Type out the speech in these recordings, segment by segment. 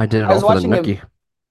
I did it I all was for the watching a. nookie.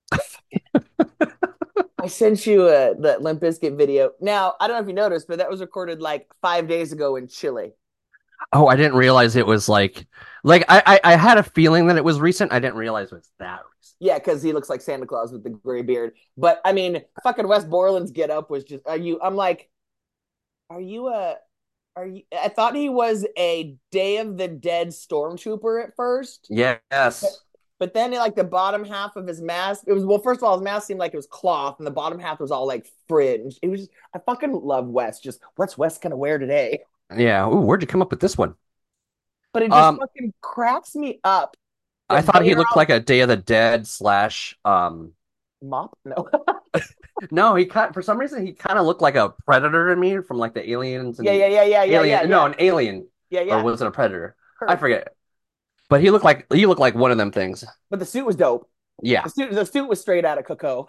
I sent you the Limp Bizkit video. Now I don't know if you noticed, but that was recorded like 5 days ago in Chile. Oh, I didn't realize it was like I had a feeling that it was recent. I didn't realize it was that recent. Yeah, because he looks like Santa Claus with the gray beard. But I mean, fucking Wes Borland's get up was just. Are you? I'm like, are you a? Are you? I thought he was a Day of the Dead stormtrooper at first, but Yes. but then like the bottom half of his mask, it was well. First of all, his mask seemed like it was cloth, and the bottom half was all like fringe. It was. I fucking love Wes. Just what's Wes gonna wear today? Yeah. Ooh, where'd you come up with this one? But it just Um, fucking cracks me up I that thought they he are looked out like a Day of the Dead slash mop. No, no, for some reason he kind of looked like a predator to me from like the aliens yeah, and yeah, yeah, yeah, yeah, yeah, no, yeah, an alien, yeah, or yeah. was it a predator? I Her, forget. But he looked like one of them things. but the suit was dope. Yeah. The suit was straight out of Coco.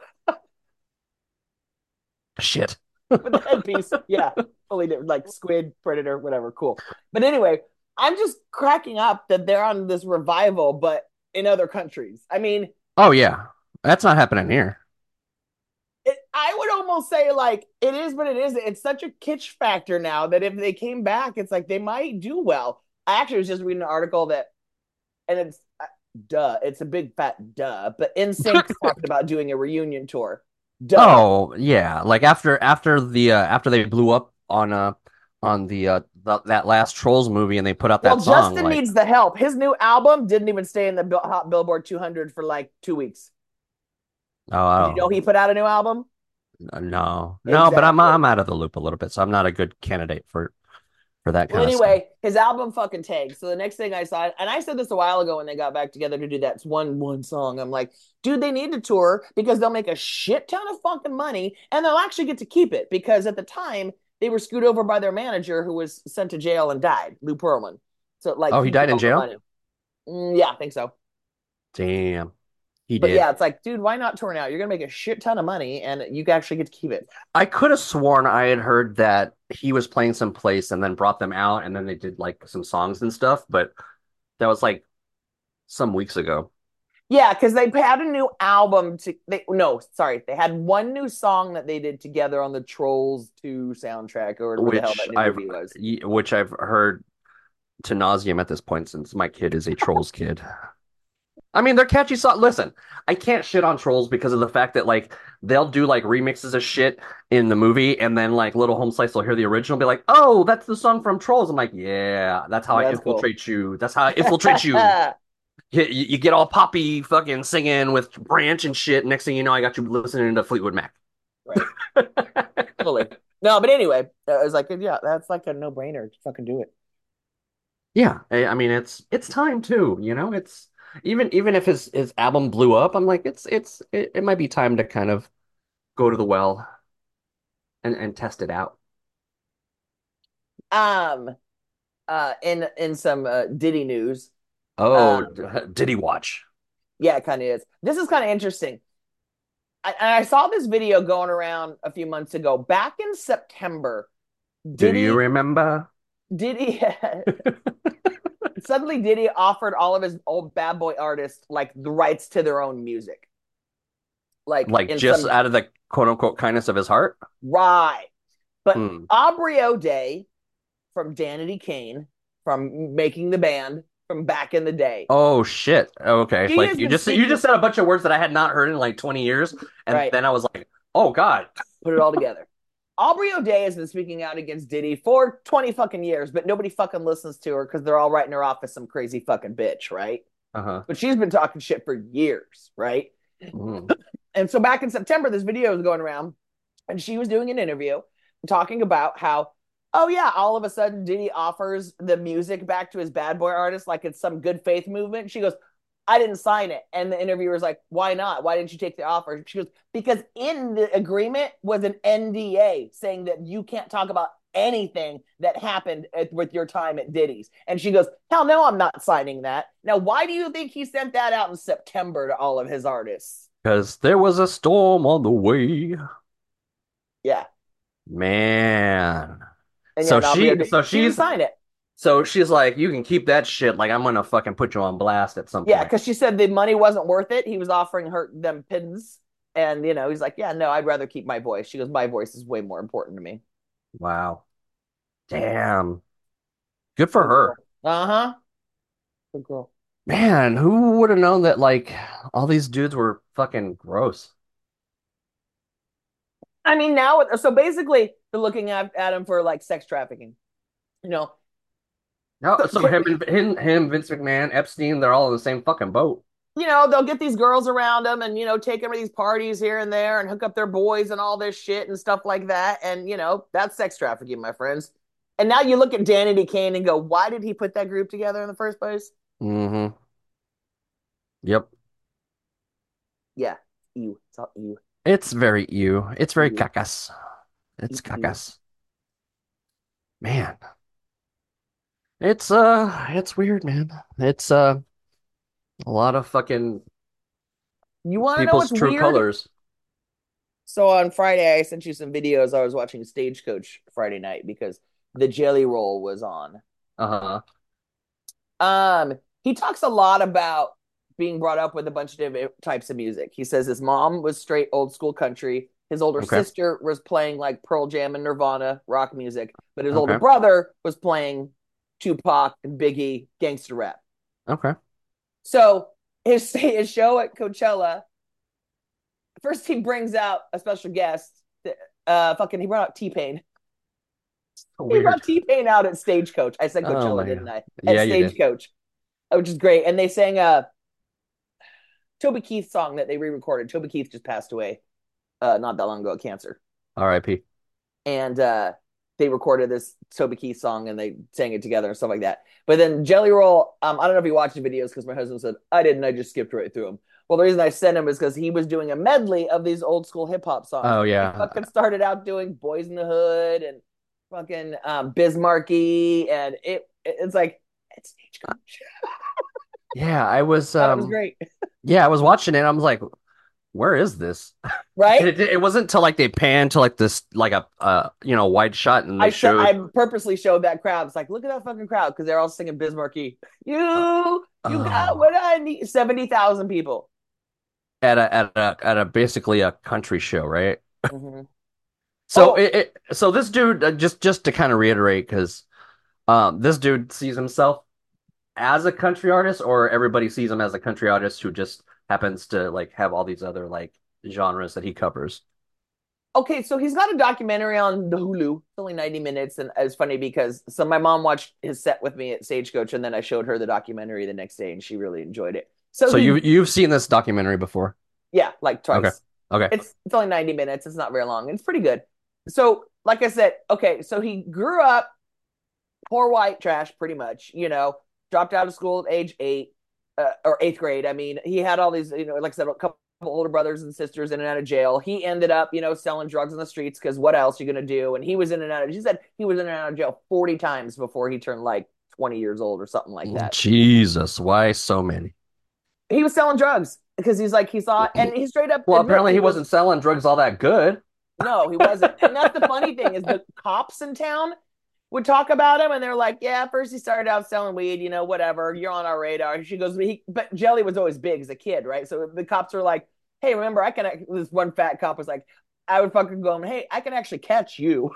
Shit. With the headpiece. Yeah, fully different, like squid, predator, whatever. Cool. But anyway, I'm just cracking up that they're on this revival, but in other countries. I mean, Oh yeah. That's not happening here. I would almost say like it is, but it isn't. It's such a kitsch factor now that if they came back, it's like they might do well. I actually was just reading an article that, and it's duh, it's a big fat duh. But NSYNC's talking about doing a reunion tour. Duh. Oh yeah, like after they blew up on that last Trolls movie and they put out Well, that song Justin like needs the help. His new album didn't even stay in the Hot Billboard 200 for like 2 weeks. Did you know oh, he put out a new album? no, but Exactly. I'm out of the loop a little bit, so I'm not a good candidate for that Well, kind of stuff. anyway, his album fucking tanked. So the next thing I saw, and I said this a while ago when they got back together to do that one song. I'm like, dude, they need to tour because they'll make a shit ton of fucking money and they'll actually get to keep it because at the time they were screwed over by their manager who was sent to jail and died, Lou Pearlman. So like Oh, he he took died in all the jail? money. Yeah, I think so. Damn, he But yeah, did. it's like, dude, why not tour now? You're gonna make a shit ton of money, and you actually get to keep it. I could have sworn I had heard that he was playing some place and then brought them out and then they did like some songs and stuff, but that was like some weeks ago, Yeah, because they had a new album to. They no, sorry, they had one new song that they did together on the Trolls 2 soundtrack or whatever the hell that new movie was. which I've heard to nauseum at this point since my kid is a Trolls kid. I mean, they're catchy songs. Listen, I can't shit on Trolls because of the fact that like they'll do like remixes of shit in the movie, and then like Little Home Slice will hear the original, and be like, "Oh, that's the song from Trolls." I'm like, "Yeah, that's how I That's cool. infiltrate you. That's how I infiltrate you." You get all poppy fucking singing with Branch and shit. Next thing you know, I got you listening to Fleetwood Mac. Right, fully. No, but anyway, I was like, yeah, that's like a no brainer. Fucking do it. Yeah, I mean it's time too, you know. It's even if his album blew up, I'm like it might be time to kind of go to the well and test it out. Um, in some Diddy news, Oh, um, did he watch? yeah, it kind of is. This is kind of interesting. I saw this video going around a few months ago. Back in September, Do you Diddy remember? Diddy suddenly Diddy offered all of his old bad boy artists like the rights to their own music. Like Like in just some out of the quote unquote kindness of his heart? ride. But Hmm. Aubrey O'Day from Danity Kane, from Making the Band, from back in the day. Oh shit. Okay. She Like has been you speaking just said a bunch of words that I had not heard in like 20 years, and right, then I was like, "Oh God." put it all together. Aubrey O'Day has been speaking out against Diddy for 20 fucking years, but nobody fucking listens to her because they're all writing her off as some crazy fucking bitch, right? Uh-huh. But she's been talking shit for years, right? Mhm. And so back in September, this video was going around, and she was doing an interview talking about how, oh yeah, all of a sudden Diddy offers the music back to his bad boy artist like it's some good faith movement. She goes, I didn't sign it. And the interviewer's like, why not? Why didn't you take the offer? She goes, because in the agreement was an NDA saying that you can't talk about anything that happened with your time at Diddy's. And she goes, hell no, I'm not signing that. Now, why do you think he sent that out in September to all of his artists? Because there was a storm on the way. Yeah. Man. And yeah, and Aubrey, So she didn't she's sign it. So she's like, you can keep that shit. Like, I'm gonna fucking put you on blast at some Yeah, point. because she said the money wasn't worth it. He was offering her them pittance, and he's like, yeah, no, I'd rather keep my voice. She goes, my voice is way more important to me. Wow. Damn. Good for Good girl. her. Uh-huh. Good girl. Man, who would have known that like all these dudes were fucking gross? I mean, now, so basically, they're looking at him for like sex trafficking. You know, No, so him, Vince McMahon, Epstein, they're all in the same fucking boat. they'll get these girls around them and take them to these parties here and there and hook up their boys and all this shit and stuff like that. And that's sex trafficking, my friends. And now you look at Danny Kane and go, why did he put that group together in the first place? Mm-hmm. Yep. Yeah, you. It's all you. It's very ew. It's very You. cacas. It's You. cacas. Man. It's weird, man. It's a lot of fucking You want to know people's what's true weird? colors. So on Friday, I sent you some videos. I was watching Stagecoach Friday night because the Jelly Roll was on. Uh-huh. He talks a lot about being brought up with a bunch of different types of music. He says his mom was straight old school country. His older Okay. sister was playing like Pearl Jam and Nirvana rock music, but his older Okay. brother was playing Tupac and Biggie gangster rap. Okay. So his show at Coachella, first he brings out a special guest. He brought out T-Pain. So He weird. brought T-Pain out at Stagecoach. I said Oh Coachella, my didn't God. I? At Yeah, you did. Stagecoach, which is great. And they sang Toby Keith song that they re-recorded. Toby Keith just passed away not that long ago of cancer, R.I.P. and they recorded this Toby Keith song and they sang it together and stuff like that. But then Jelly Roll, I don't know if you watched the videos because my husband said I didn't. I just skipped right through them. Well, the reason I sent him is because he was doing a medley of these old school hip hop songs. Oh He yeah. fucking started out doing Boys in the Hood and fucking Bismarcky, and it's like it's Stagecoach. Yeah, I was Thought it was great, yeah, I was watching it. I was like, where is this? right? It wasn't until like they panned to like this like a wide shot and they showed I purposely showed that crowd. It's like, look at that fucking crowd because they're all singing Bismarcky. uh, You got oh what I need. 70,000 people. at a basically a country show, right? Mm-hmm. So Oh, so this dude just to kind of reiterate because this dude sees himself as a country artist or everybody sees him as a country artist who just happens to like have all these other like genres that he covers. okay. So he's got a documentary on the Hulu. It's only 90 minutes. And it's funny because my mom watched his set with me at Stagecoach and then I showed her the documentary the next day and she really enjoyed it. So So you've seen this documentary before? yeah, like Okay. twice. Okay. It's only 90 minutes. It's not very long. It's pretty good. So, like I said, okay, so he grew up poor white trash, pretty much. Dropped out of school at age 8 or eighth grade. I mean, he had all these, like I said, a couple older brothers and sisters in and out of jail. He ended up, selling drugs on the streets because what else are you gonna do? And he was in and out of. She said he was in and out of jail 40 times before he turned like 20 years old or something like that. Jesus, why so many? He was selling drugs because he's like he saw, and he straight up Well, admits apparently he he was. wasn't selling drugs all that good. No, he wasn't. And that's the funny thing is the cops in town would talk about him and they're like, yeah, first he started out selling weed, whatever, you're on our radar. She goes, but Jelly was always big as a kid, right? So the cops were like, hey, remember, this one fat cop was like, I would fucking go, hey, I can actually catch you.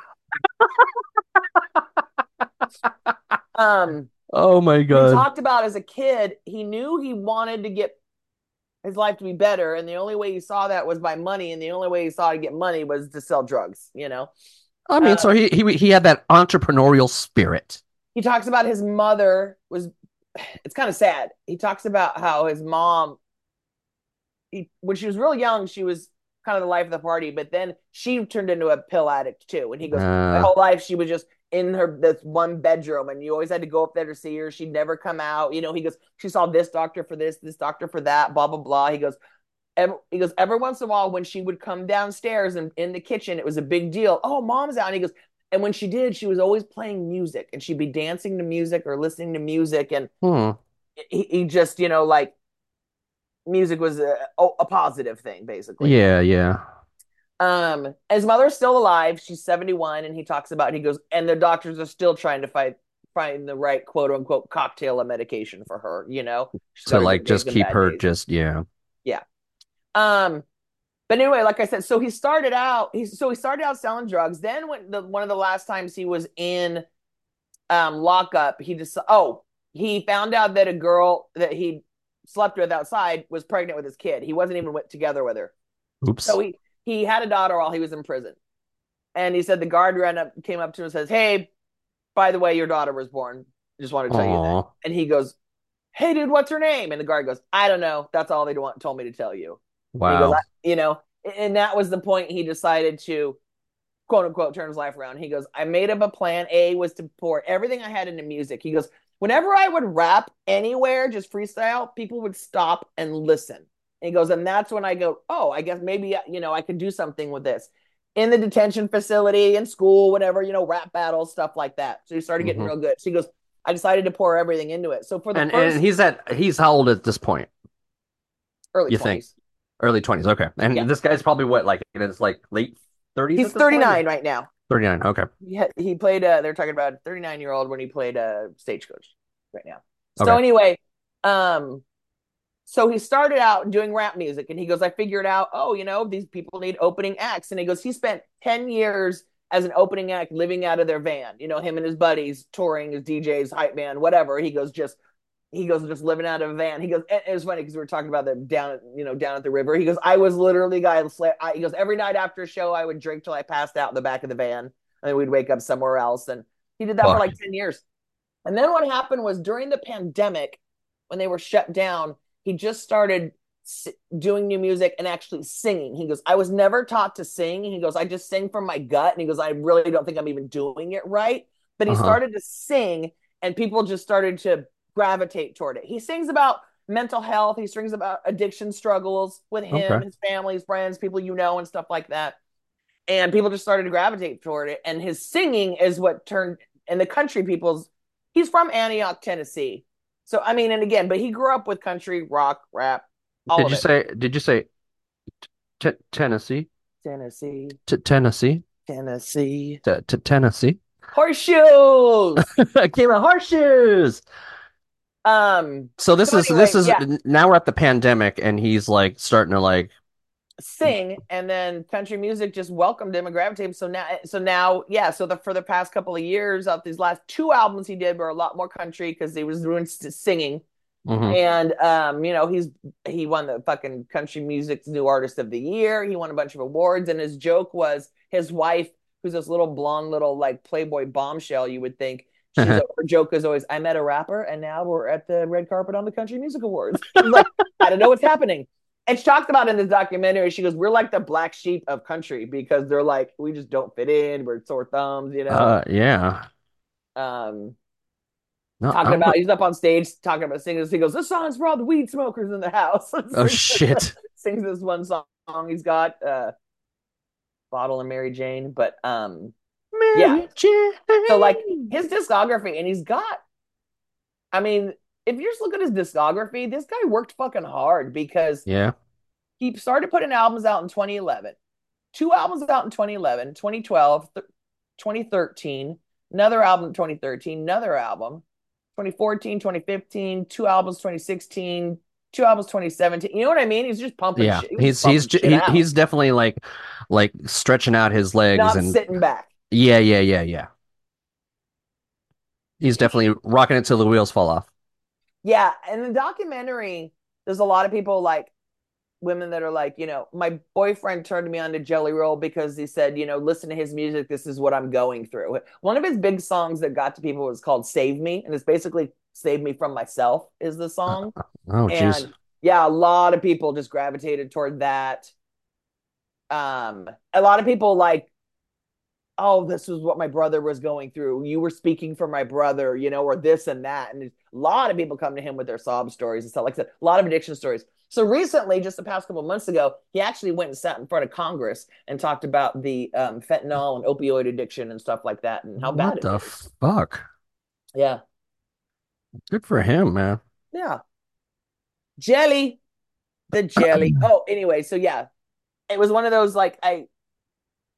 Um, Oh my he God. talked about as a kid, he knew he wanted to get his life to be better. And the only way he saw that was by money. And the only way he saw to get money was to sell drugs. I mean, so Um, he had that entrepreneurial spirit. he talks about his mother was it's kind of sad. He talks about how his mom when she was real young, she was kind of the life of the party, but then she turned into a pill addict too. And he goes, my Uh, whole life she was just in her this one bedroom and you always had to go up there to see her. She'd never come out. He goes, she saw this doctor for this doctor for that, blah blah blah. He goes, every once in a while when she would come downstairs and in the kitchen, it was a big deal. Oh, mom's out. And he goes, and when she did, she was always playing music and she'd be dancing to music or listening to music. And hmm. he just, like music was a positive thing, basically. Yeah, yeah. His mother's still alive. She's 71. And he talks about, he goes, and the doctors are still trying to fight find the right quote unquote cocktail of medication for her. She's To got her like good days just and keep bad her days. just yeah. Yeah. Um, but anyway, like I said, so he started out. He started out selling drugs. Then when one of the last times he was in lockup, he found out that a girl that he slept with outside was pregnant with his kid. He wasn't even together with her. Oops. So he had a daughter while he was in prison. And he said the guard came up to him and says, "Hey, by the way, your daughter was born. Just want to tell you that." Oh, And he goes, "Hey, dude, what's her name?" And the guard goes, "I don't know. That's all told me to tell you." And he goes, wow. and that was the point he decided to quote unquote turn his life around. He goes, "I made up a plan. A was to pour everything I had into music." He goes, "Whenever I would rap anywhere, just freestyle, people would stop and listen." And he goes, and that's when I go, "Oh, I guess maybe, I could do something with this." In the detention facility, in school, whatever, rap battles, stuff like that. So he started getting Hmm. real good. So he goes, "I decided to pour everything into it." So for the And first he's how old at this point, early you think? 20s. Early 20s. Okay. Yeah. And this guy's probably what, like in his like late 30s He's at this point? 39 right now. 39. Okay. He played they're talking about a 39-year-old when he played Stagecoach right now. So Okay. anyway, um so he started out doing rap music, and he goes, "I figured out, oh, these people need opening acts." And he goes, he spent 10 years as an opening act living out of their van, him and his buddies touring as DJs, hype man, whatever. He goes just living out of a van. He goes, it was funny because we were talking about the down at the river. He goes, "I was literally he goes, every night after a show, I would drink till I passed out in the back of the van, and then we'd wake up somewhere else." And he did that for Fuck. like 10 years. And then what happened was during the pandemic, when they were shut down, he just started doing new music and actually singing. He goes, "I was never taught to sing." He goes, "I just sing from my gut." And he goes, "I really don't think I'm even doing it right." But he Uh-huh. started to sing, and people just started to gravitate toward it. He sings about mental health. He sings about addiction struggles with him, Okay. his family, his friends, people and stuff like that. And people just started to gravitate toward it. And his singing is what turned, and the country people's, he's from Antioch, Tennessee. So, I mean, and again, but he grew up with country, rock, rap, all of it. Did you say t Tennessee? Tennessee, T Tennessee? Tennessee. T Tennessee? Horseshoes. Game of horseshoes. So So this anyway, is yeah, now we're at the pandemic and he's like starting to like sing, and then country music just welcomed him and gravitated him. So now, yeah. So for the past couple of years, of these last two albums he did were a lot more country because he was doing singing. mhm. And he won the fucking country music's new artist of the year. He won a bunch of awards, and his joke was his wife, who's this little blonde little like Playboy bombshell, you would think. Her joke is always, "I met a rapper, and now we're at the red carpet on the Country Music Awards." She's like, "I don't know what's happening." And she talked about in this documentary, she goes, "We're like the black sheep of country because they're like, we just don't fit in. We're sore thumbs. Yeah. Um, No, talking I'm about he's up on stage talking about singing. He goes, "This song's for all the weed smokers in the house." oh shit. Sings this one song he's got, Bottle and Mary Jane. But yeah. Mary So like Jane. his discography, and he's got, I mean, if you just look at his discography, this guy worked fucking hard because Yeah. he started putting albums out in 2011, two albums out in 2011, 2012, 2013, another album in 2013, another album 2014, 2015, two albums 2016, two albums 2017. You know what I mean? He's just pumping Yeah. shit. He was just pumping shit out, He's definitely like stretching out his legs not and sitting back. yeah. He's definitely rocking it till the wheels fall off. Yeah, and the documentary, there's a lot of people like women that are like, my boyfriend turned me on to Jelly Roll because he said, listen to his music. This is what I'm going through. One of his big songs that got to people was called Save Me. And it's basically Save Me from Myself is the song. Oh jeez. And yeah, a lot of people just gravitated toward that. A lot of people like, "Oh, this was what my brother was going through. You were speaking for my brother, or this and that." And a lot of people come to him with their sob stories and stuff. Like I said, a lot of addiction stories. So recently, just the past couple of months ago, he actually went and sat in front of Congress and talked about the fentanyl and opioid addiction and stuff like that and how bad What it the is. fuck? Yeah. Good for him, man. Yeah. Jelly, the jelly. Oh, anyway, so yeah, it was one of those like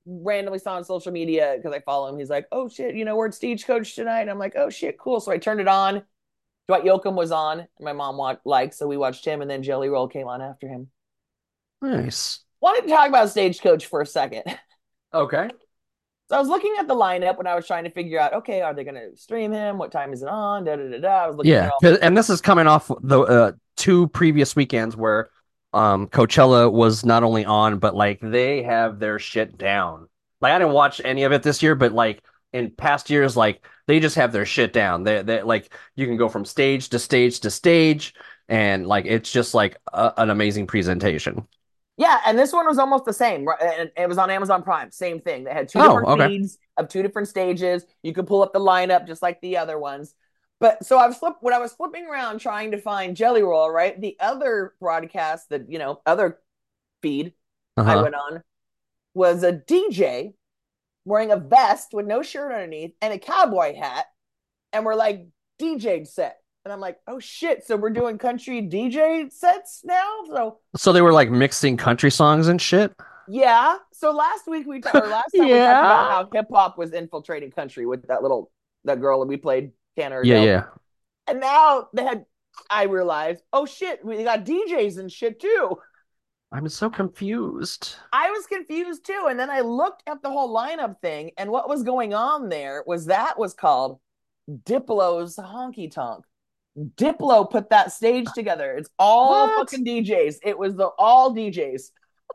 randomly saw on social media because I follow him. He's like, "Oh shit, we're at Stagecoach tonight." And I'm like, "Oh shit, cool." So I turned it on. Dwight Yoakam was on, and my mom liked, so we watched him, and then Jelly Roll came on after him. Nice. Wanted to talk about Stagecoach for a second. Okay. So I was looking at the lineup when I was trying to figure out, okay, are they going to stream him? What time is it on? Da da da da. I was looking at Yeah, all. and this is coming off the two previous weekends where Coachella was not only on, but like they have their shit down. Like I didn't watch any of it this year, but like in past years, like they just have their shit down. They like you can go from stage to stage to stage, and like it's just like an amazing presentation. Yeah, and this one was almost the same. Right? And it was on Amazon Prime. Same thing. They had two Oh, different okay. feeds of two different stages. You could pull up the lineup just like the other ones. But so when I was flipping around trying to find Jelly Roll, right? The other broadcast, the other feed I Uh-huh. went on was a DJ wearing a vest with no shirt underneath and a cowboy hat, and we're like DJ set. And I'm like, oh shit! So we're doing country DJ sets now. So So they were like mixing country songs and shit. yeah. So last time we talked about Yeah. how hip hop was infiltrating country with that girl that we played Tanner Yeah, Adele, yeah. and now I realized, oh shit, we got DJs and shit too. I'm so confused. I was confused too, and then I looked at the whole lineup thing, and what was going on there was called Diplo's Honky Tonk. Diplo put that stage together. It's all What? fucking DJs. It was the all DJs.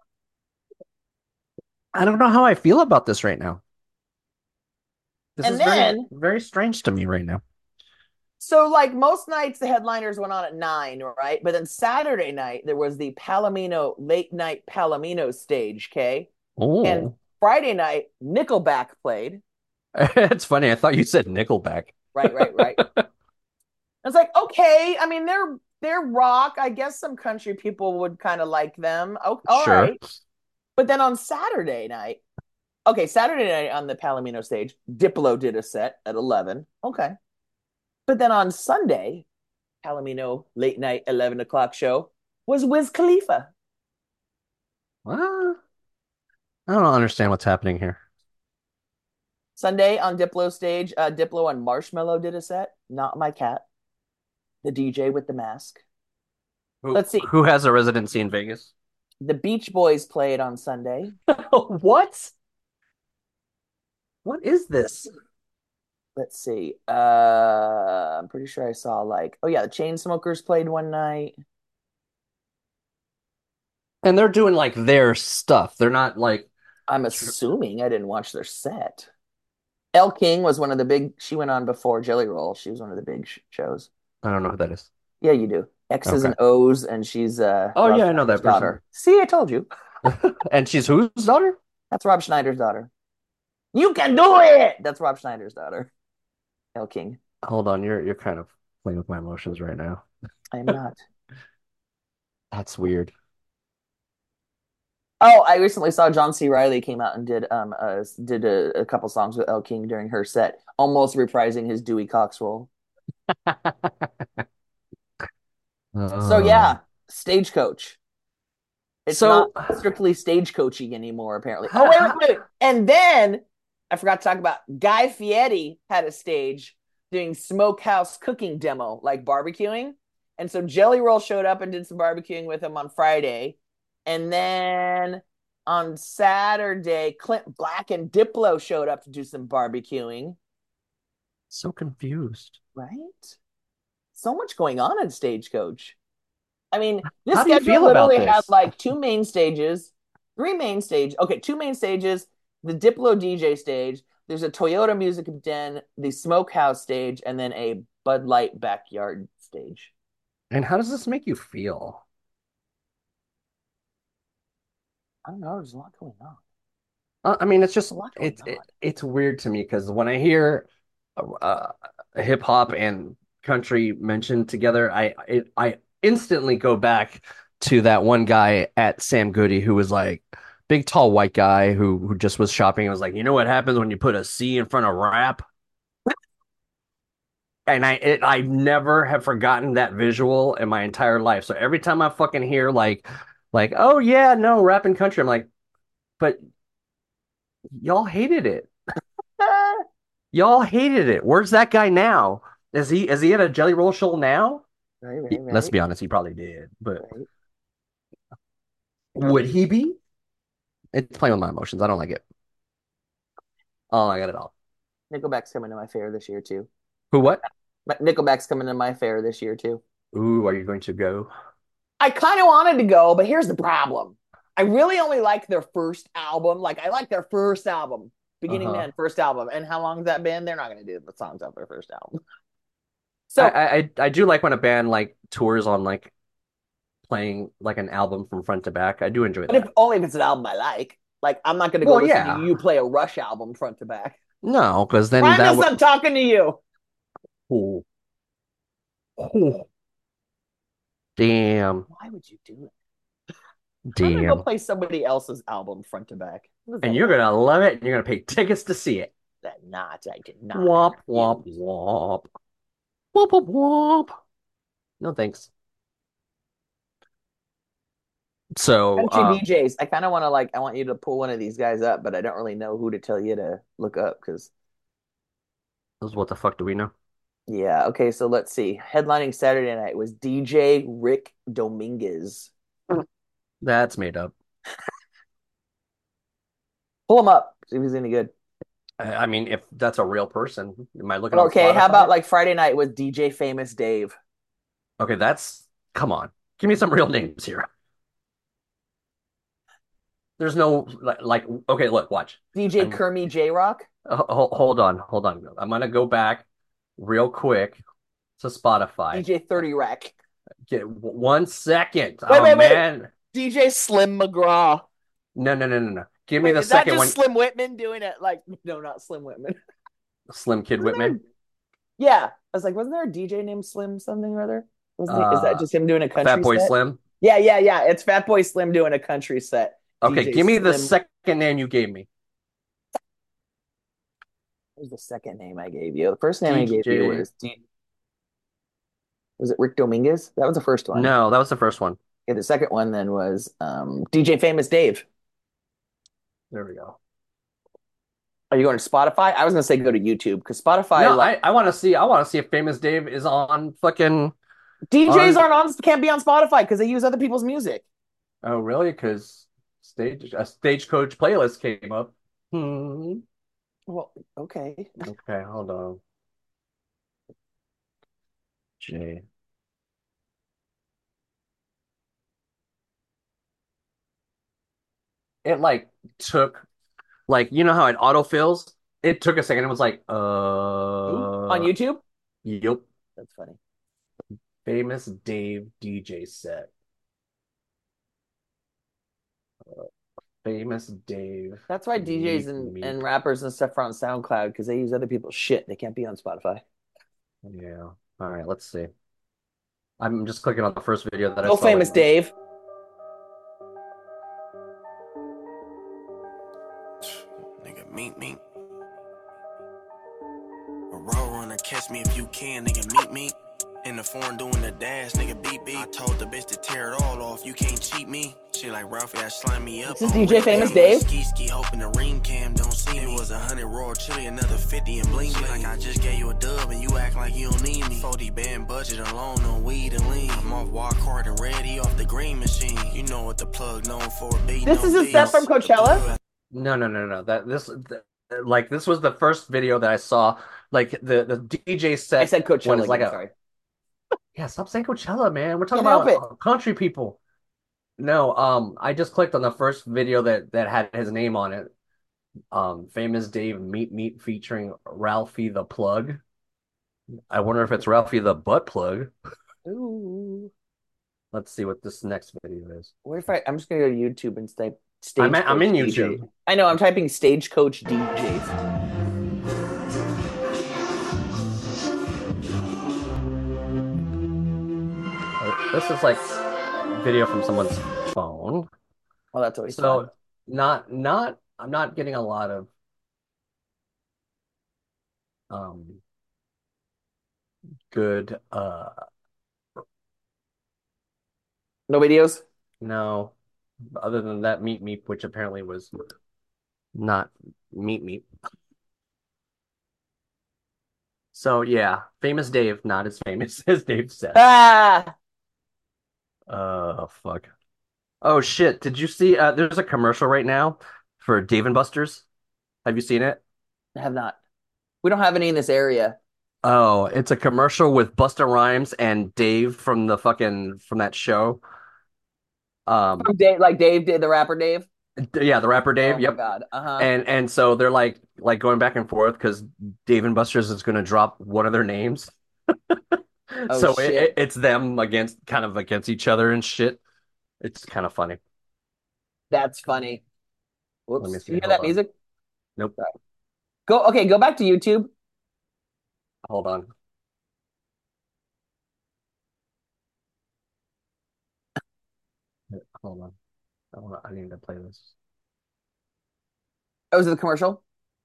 I don't know how I feel about this right now. This And is very, then, very strange to me right now. so like most nights, the headliners went on at 9, right? But then Saturday night, there was the Palomino late night Palomino stage, okay? And Oh, Friday night, Nickelback played. it's funny. I thought you said Nickelback. Right, right, right. It's like, okay, I mean, they're rock. I guess some country people would kind of like them. Oh, all Sure. right. But then on Saturday night, okay, Saturday night on the Palomino stage, Diplo did a set at 11. Okay. But then on Sunday, Palomino late night 11 o'clock show was Wiz Khalifa. Well, I don't understand what's happening here. Sunday on Diplo stage, Diplo and Marshmello did a set. Not My Cat, the DJ with the mask. Who Let's see. who has a residency in Vegas? The Beach Boys played on Sunday. What? What is this? Let's see. I'm pretty sure I saw oh yeah, the Chainsmokers played one night. And they're doing like their stuff. They're not like I'm assuming I didn't watch their set. Elle King was one of the big. She went on before Jelly Roll. She was one of the big shows. I don't know who that is. Yeah, you do. X's Okay. and O's, and she's Oh Rob yeah, I know Schneider's that person. daughter. See, I told you. And she's whose daughter? That's Rob Schneider's daughter. You can do it. That's Rob Schneider's daughter. Elle King. Hold on, you're kind of playing with my emotions right now. I am not. That's weird. Oh, I recently saw John C. Riley came out and did a couple songs with Elle King during her set, almost reprising his Dewey Cox role. So Oh. yeah, Stagecoach. It's not So, strictly stagecoaching anymore, apparently. Oh, how, wait, wait, how, wait. And then I forgot to talk about Guy Fieri had a stage doing smokehouse cooking demo, like barbecuing. And so Jelly Roll showed up and did some barbecuing with him on Friday. And then on Saturday, Clint Black and Diplo showed up to do some barbecuing, so confused. right? So much going on in Stagecoach. I mean, this How do you schedule feel about literally had this? like two main stages, three main stage. Okay, two main stages, the Diplo DJ stage. There's a Toyota Music Den, the Smokehouse stage, and then a Bud Light backyard stage. And how does this make you feel? I don't know. There's a lot going on. I mean, it's A just lot going on. it's weird to me because when I hear uh, hip hop and country mentioned together, I instantly go back to that one guy at Sam Goody who was like big tall white guy who just was shopping and was like, you know what happens when you put a C in front of rap? And I never have forgotten that visual in my entire life. So every time I fucking hear like oh yeah, no, rap and country, I'm like, but Y'all hated it. Y'all hated it. Where's that guy now? Is he at a Jelly Roll show now? Right, right, Let's right, be honest, he probably did. But right. would he be? It's playing with my emotions. I don't like it. Oh, I got it all. Nickelback's coming to my fair this year too. Who what? But Nickelback's coming to my fair this year too. Ooh, are you going to go? I kind of wanted to go, but here's the problem. I really only like their first album. Like I like their first album, beginning to Uh-huh. end, first album. And how long has that been? They're not going to do the songs off their first album. I, So, I I do like when a band like tours on like playing like an album from front to back. I do enjoy but if that. only if it's an album I like. Like I'm not going to go Well, listen to yeah. you play a Rush album front to back. No, because then that Primus, would. I'm talking to you. Ooh, ooh, damn, Why would you do it? I'm going to go damn. play somebody else's album front to back. What does And that you're not? gonna love it, and you're gonna pay tickets to see it. That not? I did not Womp womp refuse. womp womp womp womp. No thanks. So, Country DJs. I kind of want to like. I want you to pull one of these guys up, but I don't really know who to tell you to look up because what the fuck do we know? yeah. Okay, so let's see. Headlining Saturday night was DJ Rick Dominguez. That's made up. Pull him up. See if he's any good. I mean, if that's a real person, am I looking on Okay, how about Spotify? like Friday night with DJ Famous Dave, Okay, that's come on. Give me some real names here. There's no like okay, look, watch. DJ I'm Kermie J Rock, hold on. I'm gonna go back real quick to Spotify. DJ 30 Rack. Get 1 second. Wait, Oh wait, wait. man. DJ Slim McGraw. No, no, no, no, no. Give me Wait, the is that second just one. Slim Whitman doing it? Like, no, not Slim Whitman. Slim Kid Wasn't Whitman. there? Yeah, I was like, wasn't there a DJ named Slim something or other? Wasn't he, is that Uh just him doing a Fat country Boy set? Slim. Yeah, yeah, yeah. It's Fatboy Slim doing a country set. Okay, DJ give me the Slim. second name you gave me. What was the second name I gave you? The first name I gave you DJ. was it Rick Dominguez? That was the first one. No, that was the first one. Okay, the second one then was DJ Famous Dave. There we go. Are you going to Spotify? I was gonna say go to YouTube because No, Spotify like I want to see if Famous Dave is on fucking DJs on. aren't on can't be on Spotify because they use other people's music. Oh, really? Because a Stagecoach playlist came up. Well, okay. Okay, hold on. J. It like took you know how it autofills? It took a second. It was like, Who? On YouTube? yep. That's funny. Famous Dave DJ set. Famous Dave That's why DJs Meet and Meet. rappers and stuff are on SoundCloud because they use other people's shit. They can't be on Spotify. Yeah. All right, let's see. I'm just clicking on the first video that I Go saw Famous like Dave. Nigga, meet me. A road runner, catch me if you can, nigga, meet me. In the foreign doing the dash, nigga, beep beep. I told the bitch to tear it all off, you can't cheat me. She like Ralphie, I slime me up. This is DJ Famous Dave. Ski, hoping the ring cam don't see me. It was 100 raw chili, another 50 and bling bling. Like I just gave you a dub and you act like you don't need me. 40 band budget alone on weed and lean. I'm off walk hard and ready off the green machine. You know what the plug known for, beat This no is a set from beats. Coachella. no, no, no, no. Like this was the first video that I saw. Like the DJ I set said when Coachella it's like again. a Sorry. yeah. Stop saying Coachella, man. We're talking Can't help about it. country people. No, I just clicked on the first video that had his name on it. Famous Dave Meet Meet featuring Ralphie the Plug. I wonder if it's Ralphie the Butt Plug. Ooh. Let's see what this next video is. What if I'm just gonna go to YouTube and type I'm Stagecoach in DJ. YouTube. I know I'm typing Stagecoach DJs. This is like video from someone's phone. Oh, that's always fun. So I'm not getting a lot of um good No videos. no other than that Meet Me, which apparently was not meat. So yeah, famous Dave, not as famous as Dave said. Ah, Oh fuck. Oh shit. Did you see there's a commercial right now for Dave and Buster's? Have you seen it? I have not. We don't have any in this area. Oh, it's a commercial with Busta Rhymes and Dave from the fucking from that show. Um Dave, like Dave did the rapper Dave. yeah, the rapper Dave. Oh my Yep. God. Uh-huh. And so they're like going back and forth because Dave and Buster's is going to drop one of their names. Oh So shit. it's them against kind of against each other and shit. It's kind of funny. That's funny. Let me Whoops. see. You hear Hold that on. music? Nope. Go, okay, go back to YouTube. Hold on. Hold on. I need to play this. Oh, was it the commercial?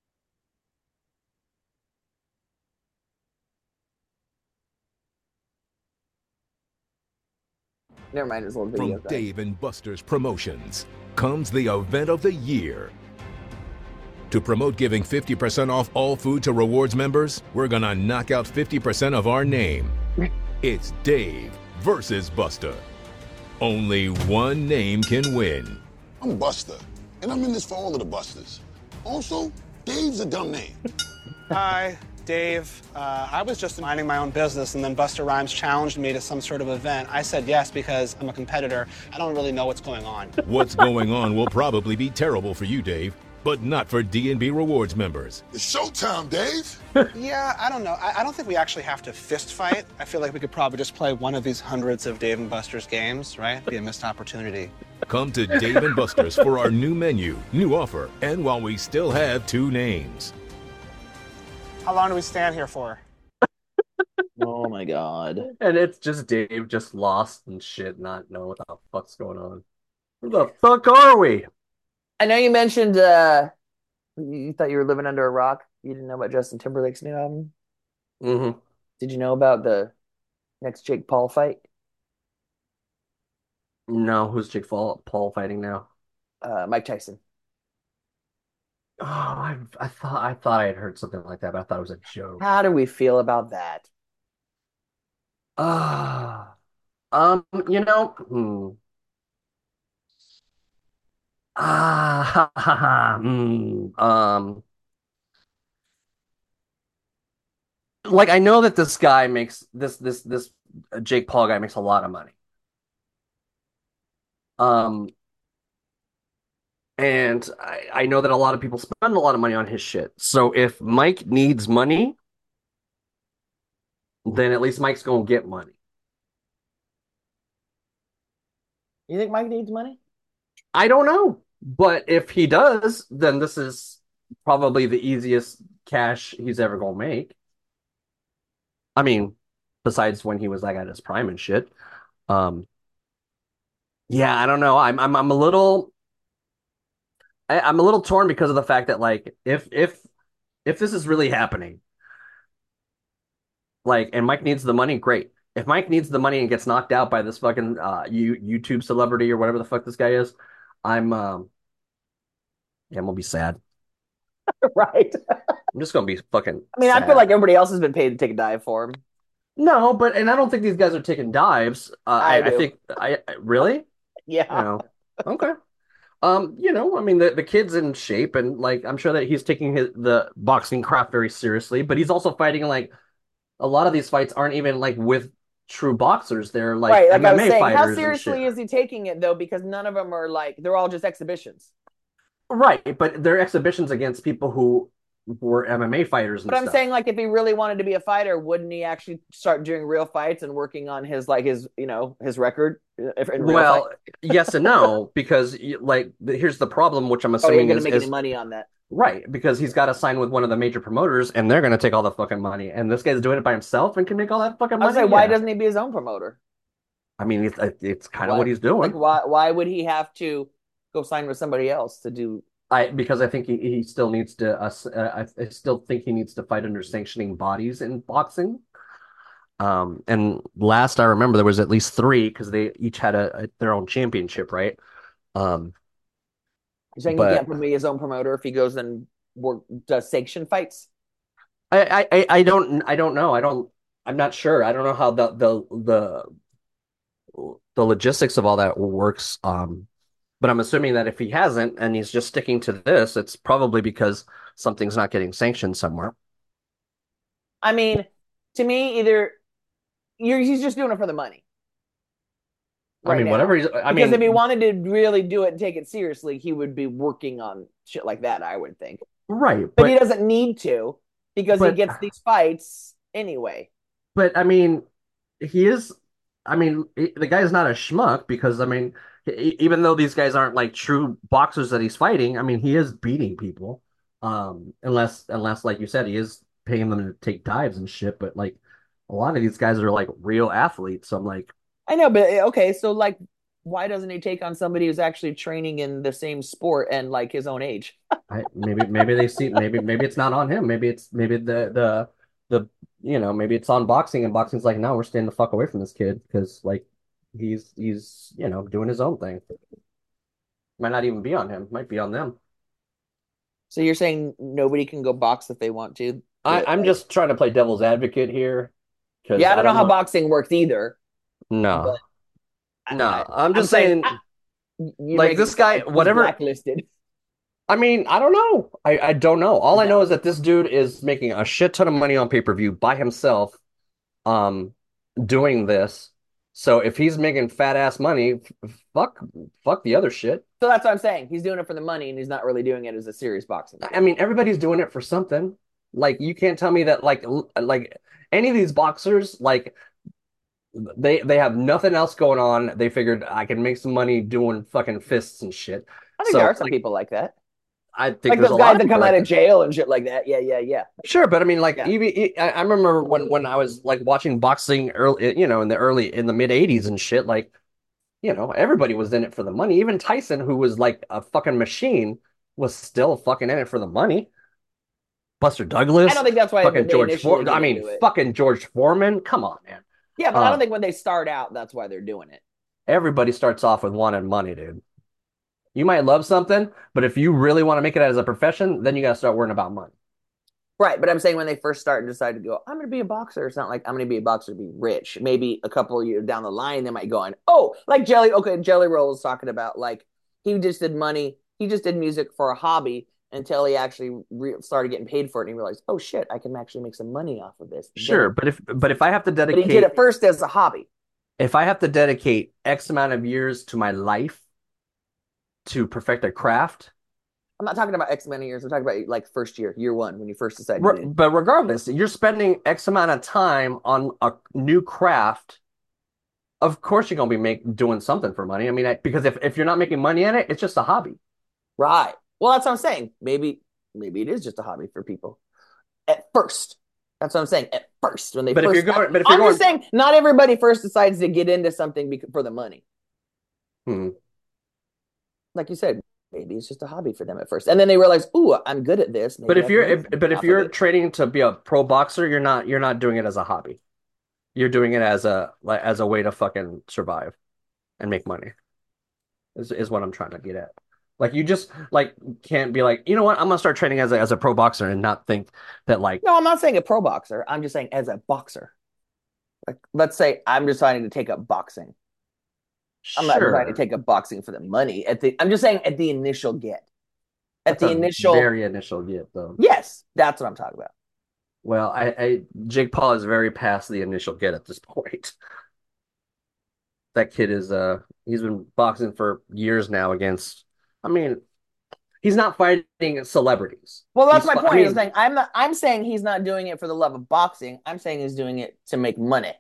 Never mind, it's a little From video. Sorry. Dave and Buster's Promotions comes the event of the year. To promote giving 50% off all food to rewards members, we're gonna knock out 50% of our name. It's Dave versus Buster. Only one name can win. I'm Buster, and I'm in this for all of the Busters. Also, Dave's a dumb name. Hi, Dave. I was just minding my own business, and then Buster Rhymes challenged me to some sort of event. I said yes because I'm a competitor. I don't really know what's going on. What's going on will probably be terrible for you, Dave, but not for D&B Rewards members. It's showtime, Dave. Yeah, I don't know. I don't think we actually have to fist fight. I feel like we could probably just play one of these hundreds of Dave and Buster's games, right? Be a missed opportunity. Come to Dave and Buster's for our new menu, new offer, and while we still have two names. How long do we stand here for? Oh my God. And it's just Dave just lost and shit, not knowing what the fuck's going on. Where the fuck are we? I know you mentioned you thought you were living under a rock. You didn't know about Justin Timberlake's new album. Mm-hmm. Did you know about the next Jake Paul fight? No, who's Paul fighting now? Mike Tyson. Oh, I thought I had heard something like that, but I thought it was a joke. How do we feel about that? Ah, you know, like I know that this guy makes this Jake Paul guy makes a lot of money. Um, and I know that a lot of people spend a lot of money on his shit. So if Mike needs money, then at least Mike's gonna get money. You think Mike needs money? I don't know, but if he does, then this is probably the easiest cash he's ever gonna make. I mean, besides when he was like at his prime and shit. Um, yeah, I don't know. I'm a little I'm a little torn because of the fact that like if this is really happening, like and Mike needs the money, great. If Mike needs the money and gets knocked out by this fucking YouTube celebrity or whatever the fuck this guy is, I'm yeah, I'm gonna be sad. Right. I'm just gonna be fucking I mean, I feel sad. like everybody else has been paid to take a dive for him. No, but and I don't think these guys are taking dives. I I do. think really, you Yeah. know, okay. I mean the kid's in shape and like I'm sure that he's taking the boxing craft very seriously, but he's also fighting like a lot of these fights aren't even like with true boxers. They're like Right. Like I was MMA saying, how fighters and shit. seriously is he taking it though? Because none of them are like they're all just exhibitions. Right, but they're exhibitions against people who were MMA fighters and But I'm stuff. saying, like, if he really wanted to be a fighter, wouldn't he actually start doing real fights and working on his like his his record in real fight? Well, yes and no, because like here's the problem, which I'm Oh, he ain't assuming gonna is make any is money on that. right, because he's got to sign with one of the major promoters, and they're going to take all the fucking money. And this guy's doing it by himself and can make all that fucking I was money. like, why Yeah, doesn't he be his own promoter? I mean it's kind of Why, what he's like, doing. why would he have to go sign with somebody else to do? Because I think he still needs to. I still think he needs to fight under sanctioning bodies in boxing. And last I remember, there was at least three because they each had their own championship, right? Um, You're saying he But can't be his own promoter if he goes and does sanction fights? I don't know. I'm not sure. I don't know how the logistics of all that works. But I'm assuming that if he hasn't and he's just sticking to this, it's probably because something's not getting sanctioned somewhere. I mean, to me, either he's just doing it for the money I right mean, now. I Because if he mean, wanted to really do it and take it seriously, he would be working on shit like that, I would think. right, But he doesn't need to because he but gets these fights anyway. but I mean, he is. I mean, the guy's not a schmuck because I mean, even though these guys aren't like true boxers that he's fighting, I mean, he is beating people. Unless like you said, he is paying them to take dives and shit. But like a lot of these guys are like real athletes. So I'm like, I know, but okay, so like, why doesn't he take on somebody who's actually training in the same sport and like his own age? maybe they see maybe it's not on him. Maybe the maybe it's on boxing and boxing's like, no, we're staying the fuck away from this kid because like he's doing his own thing. Might not even be on him. Might be on them. So you're saying nobody can go box if they want to? I'm just trying to play devil's advocate here because Yeah, I I don't know don't how know. boxing works either, but No, no. I'm I'm just saying saying, you like make it this sound guy, like he's whatever. blacklisted. I mean, I don't know. I don't know. All I know No. is that this dude is making a shit ton of money on pay-per-view by himself, um, doing this. So if he's making fat ass money, fuck, fuck the other shit. So that's what I'm saying. He's doing it for the money, and he's not really doing it as a serious boxing I fan. mean, everybody's doing it for something. Like you can't tell me that like any of these boxers like they have nothing else going on. They figured I can make some money doing fucking fists and shit. I think there So are some like people like that, I think like there's a those lot guys of that people come out like of that. jail and shit like that. Yeah, yeah, yeah, Sure, but I mean like yeah. I remember when I was like watching boxing early, in the mid 80s and shit like, everybody was in it for the money. Even Tyson, who was like a fucking machine, was still fucking in it for the money. Buster I don't Douglas, think that's why fucking they George initially For I get mean, into it. fucking George Foreman. Come on, man. Yeah, but I don't Uh, think when they start out, that's why they're doing it. Everybody starts off with wanting money, dude. You might love something, but if you really want to make it as a profession, then you got to start worrying about money. Right, but I'm saying when they first start and decide to go, I'm going to be a boxer. It's not like I'm going to be a boxer to be rich. Maybe a couple of years down the line, they might go on, oh, like Jelly. Okay, Jelly Roll was talking about like he just did money. He just did music for a hobby until he actually started getting paid for it, and he realized, oh shit, I can actually make some money off of this. Sure, but if I have to But he did dedicate it first as a hobby. if I have to dedicate X amount of years to my life to perfect a craft, I'm not talking about X amount of years. I'm talking about like first year one, when you first decided to do it. but regardless, you're spending X amount of time on a new craft. Of course, you're gonna be doing something for money. I mean, because if you're not making money at it, it's just a hobby. Right. Well, that's what I'm saying. Maybe it is just a hobby for people at first. That's what I'm saying. At first, when they But if you're first, going, but if you're I'm going, just saying, not everybody first decides to get into something for the money. hmm. Like you said, maybe it's just a hobby for them at first, and then they realize, "Ooh, I'm good at this. But Maybe if I can you're make but something if off of you're it." training to be a pro boxer, you're not doing it as a hobby. You're doing it as a way to fucking survive and make money. Is what I'm trying to get at. Like you just like can't be like, you know what? I'm gonna start training as a pro boxer and not think that like No, I'm not saying a pro boxer. I'm just saying as a boxer. Like, let's say I'm deciding to take up boxing. I'm not deciding to sure, take up boxing for the money. I'm just saying at the initial get. At that's the a initial, very initial get though. yes, that's what I'm talking about. Well, Jake Paul is very past the initial get at this point. That kid is he's been boxing for years now against. I mean, he's not fighting celebrities. Well, that's He's my I point. mean, I'm saying he's not doing it for the love of boxing. I'm saying he's doing it to make money.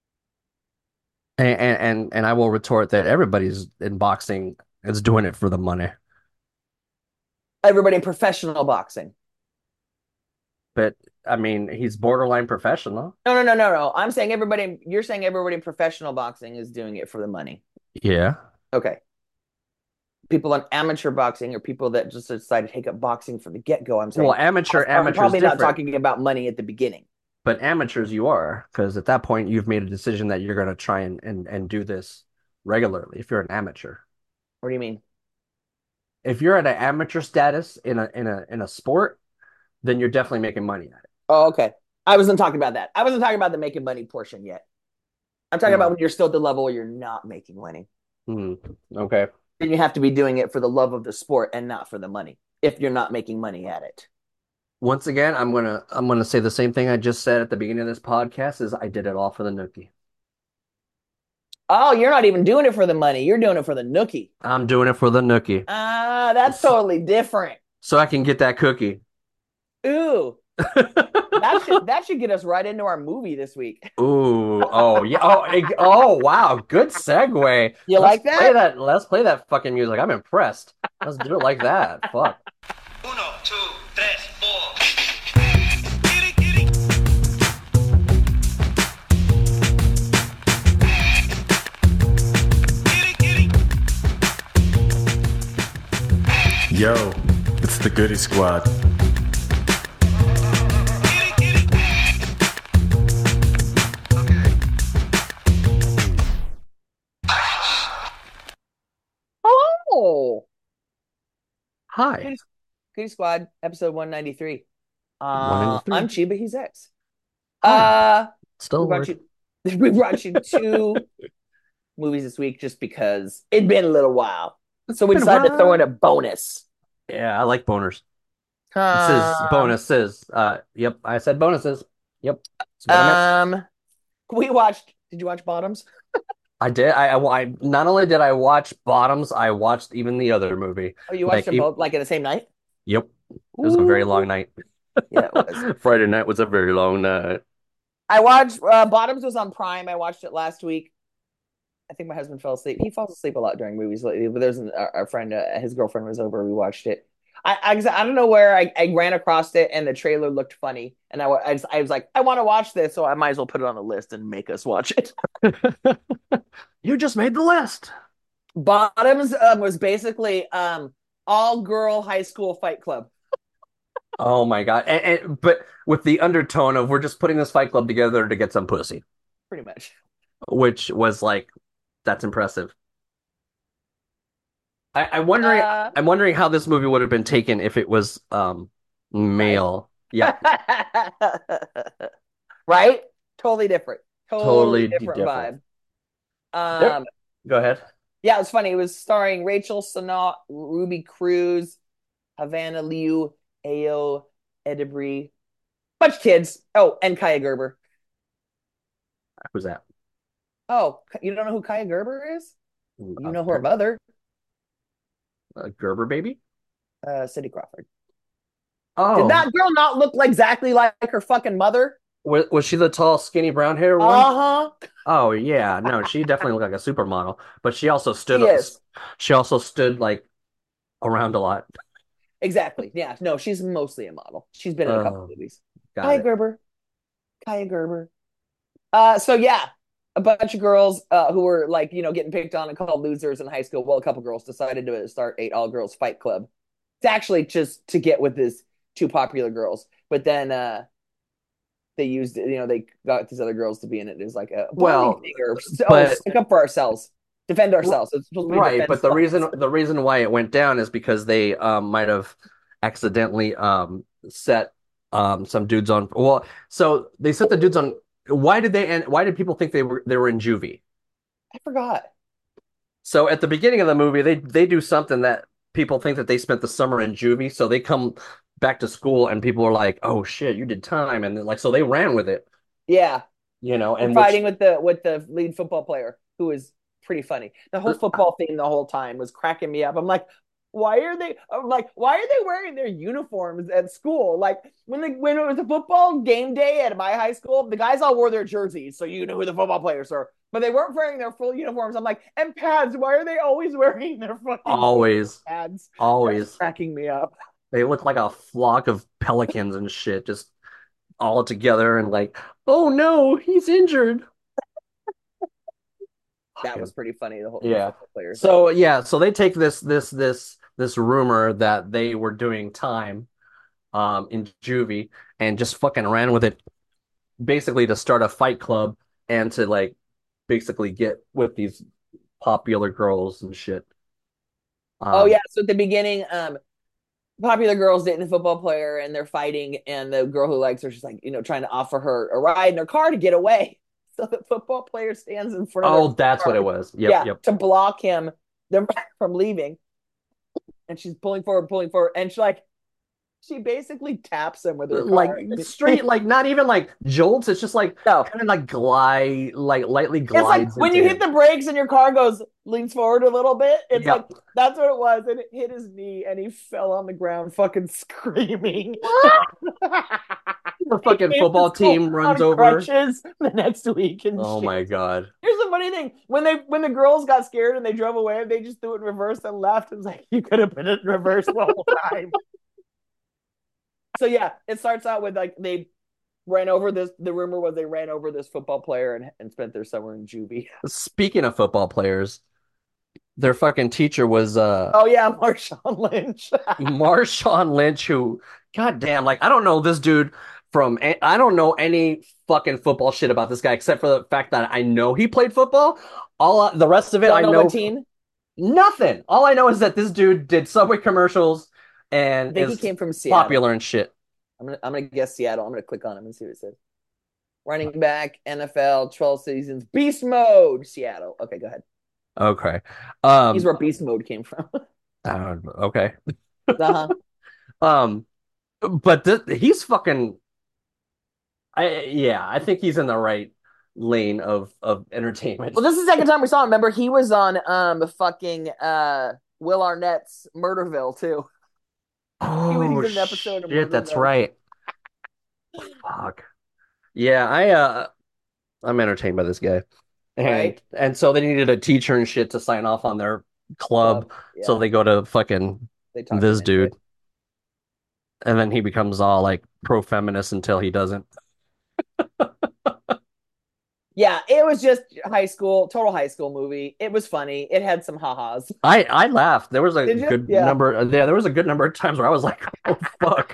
and I will retort that everybody's in boxing is doing it for the money. Everybody in professional boxing. But I mean, he's borderline professional. No, no, no, no, no. I'm saying everybody. You're saying everybody in professional boxing is doing it for the money. Yeah. Okay. People in amateur boxing or people that just decide to take up boxing from the get go. I'm saying, Well, I'm amateur's probably not different. talking about money at the beginning. But amateurs you are, because at that point you've made a decision that you're going to try and do this regularly if you're an amateur. What do you mean? If you're at an amateur status in a sport, then you're definitely making money at it. Oh, okay. I wasn't talking about that. I wasn't talking about the making money portion yet. I'm talking about Mm, when you're still at the level where you're not making money. mm, okay. Then you have to be doing it for the love of the sport and not for the money if you're not making money at it. Once again, I'm gonna say the same thing I just said at the beginning of this podcast is I did it all for the nookie. Oh, you're not even doing it for the money. You're doing it for the nookie. I'm doing it for the nookie. Ah, that's totally different. So I can get that cookie. Ooh, that should get us right into our movie this week. Ooh, oh yeah, oh wow, good segue. You like that? Play that. Let's play that fucking music. I'm impressed. Let's do it like that. Fuck. Uno, two, tres, four. Yo, it's the Goody Squad. Oh, Hi. Goody Squad, episode 193. 193. I'm Chiba, he's X. Hi. We Still brought you we brought you two movies this week just because it'd been a little while. So we been a decided to throw while. in a bonus. Yeah, I like boners. This is bonuses. Yep, I said bonuses. Yep. That's what I meant. Did you watch Bottoms? I did. I not only did I watch Bottoms, I watched even the other movie. Oh, you watched Like, them both like in the same night? yep. It was a very Ooh. long night. Yeah, it was. Friday night was a very long night. I watched Bottoms was on Prime. I watched it last week. I think my husband fell asleep. He falls asleep a lot during movies lately, but there's our friend, his girlfriend was over. We watched it. I don't know where I ran across it and the trailer looked funny. And I was like, I want to watch this. So I might as well put it on the list and make us watch it. You just made the list. Bottoms was basically all girl high school fight club. Oh my God. But with the undertone of we're just putting this fight club together to get some pussy, Pretty much. which was like, that's impressive. I'm wondering how this movie would have been taken if it was male. Yeah, Right? Totally different. Totally totally different different. vibe. Yep. Go ahead. Yeah, it was funny. It was starring Rachel Sennott, Ruby Cruz, Havana Liu, Ayo Edebri, bunch of kids. Oh, and Kaya Gerber. Who's that? Oh, you don't know who Kaya Gerber is? You know her mother, Gerber baby? Cindy Crawford. Oh, Did that girl not look exactly like her fucking mother? was she the tall, skinny, brown hair one? Uh-huh. Oh yeah, no, she definitely looked like a supermodel, but she also stood She is. she also stood like around a lot. Exactly. Yeah. No, she's mostly a model. She's been in a couple Oh, movies. got Kaya it. Gerber. Kaya Gerber. So yeah, a bunch of girls who were like, getting picked on and called losers in high school. Well, a couple girls decided to start a all girls fight club. It's actually just to get with these two popular girls. But then they used it, they got these other girls to be in it. It was like a Well, thing or but stick up for ourselves, defend ourselves. It's supposed to be a right, defense but the reason class. the reason why it went down is because they might have accidentally set some dudes on. Well, so they set the dudes on. Why did they end? Why did people think they were in juvie? I forgot. So at the beginning of the movie, they do something that people think that they spent the summer in juvie. So they come back to school and people are like, "Oh shit, you did time," and then, like so they ran with it, Yeah, and fighting which with the lead football player who was pretty funny. The whole football theme the whole time was cracking me up. Why are they wearing their uniforms at school? Like when it was a football game day at my high school, the guys all wore their jerseys, so you know who the football players are. But they weren't wearing their full uniforms. I'm like, and pads. Why are they always wearing their fucking always, pads? That's always cracking me up. they look like a flock of pelicans and shit, just all together and like, "Oh no, he's injured." That was pretty funny. The Yeah. football players. So yeah, so they take this rumor that they were doing time in juvie and just fucking ran with it basically to start a fight club and to like basically get with these popular girls and shit. Oh Um, yeah, so at the beginning, popular girl's dating the football player and they're fighting, and the girl who likes her, she's like, trying to offer her a ride in her car to get away. So the football player stands in front of their oh, that's what car, it was. Yep, yeah, yep. to block them from leaving. And she's pulling forward, and she basically taps him with her Like car. straight, like not even like jolts. It's just like No, kind of like glide, like lightly it's like glides when into you hit him. the brakes and your car leans forward a little bit. It's like Yep. that's what it was, and it hit his knee, and he fell on the ground, fucking screaming. The He fucking came to football school team runs on over. crutches the next week and Oh shit. my God. Here's the funny thing: when the girls got scared and they drove away, they just threw it in reverse and left. It was like you could have put it in reverse the whole time. So yeah, it starts out with like they ran over this. The rumor was they ran over this football player and spent their summer in juvie. Speaking of football players, their fucking teacher was Oh yeah, Marshawn Lynch. Marshawn Lynch, who, goddamn, like I don't know this dude I don't know any fucking football shit about this guy except for the fact that I know he played football. The rest of it I Don't know what know team? nothing. All I know is that this dude did Subway commercials I and think he is came from Seattle. popular and shit. I'm gonna guess Seattle. I'm gonna click on him and see what it says. Running back, NFL, 12 seasons, beast mode, Seattle. Okay, go ahead. Okay. He's where beast mode came from. Okay. Uh-huh. Um, but he's fucking. Yeah, I think he's in the right lane of entertainment. Well, this is the second time we saw him. Remember, he was on fucking Will Arnett's Murderville too. Oh He's in an episode of shit, that's Murderville. right. Fuck. Yeah, I'm entertained by this guy. And Right? and so they needed a teacher and shit to sign off on their club. So Yeah, they go to fucking they talked him this into dude. it. And then he becomes all like pro-feminist until he doesn't. Yeah, it was just total high school movie. It was funny. It had some ha-has. I laughed. There was a Did you? good Yeah. number. Yeah, there was a good number of times where I was like, "Oh fuck,"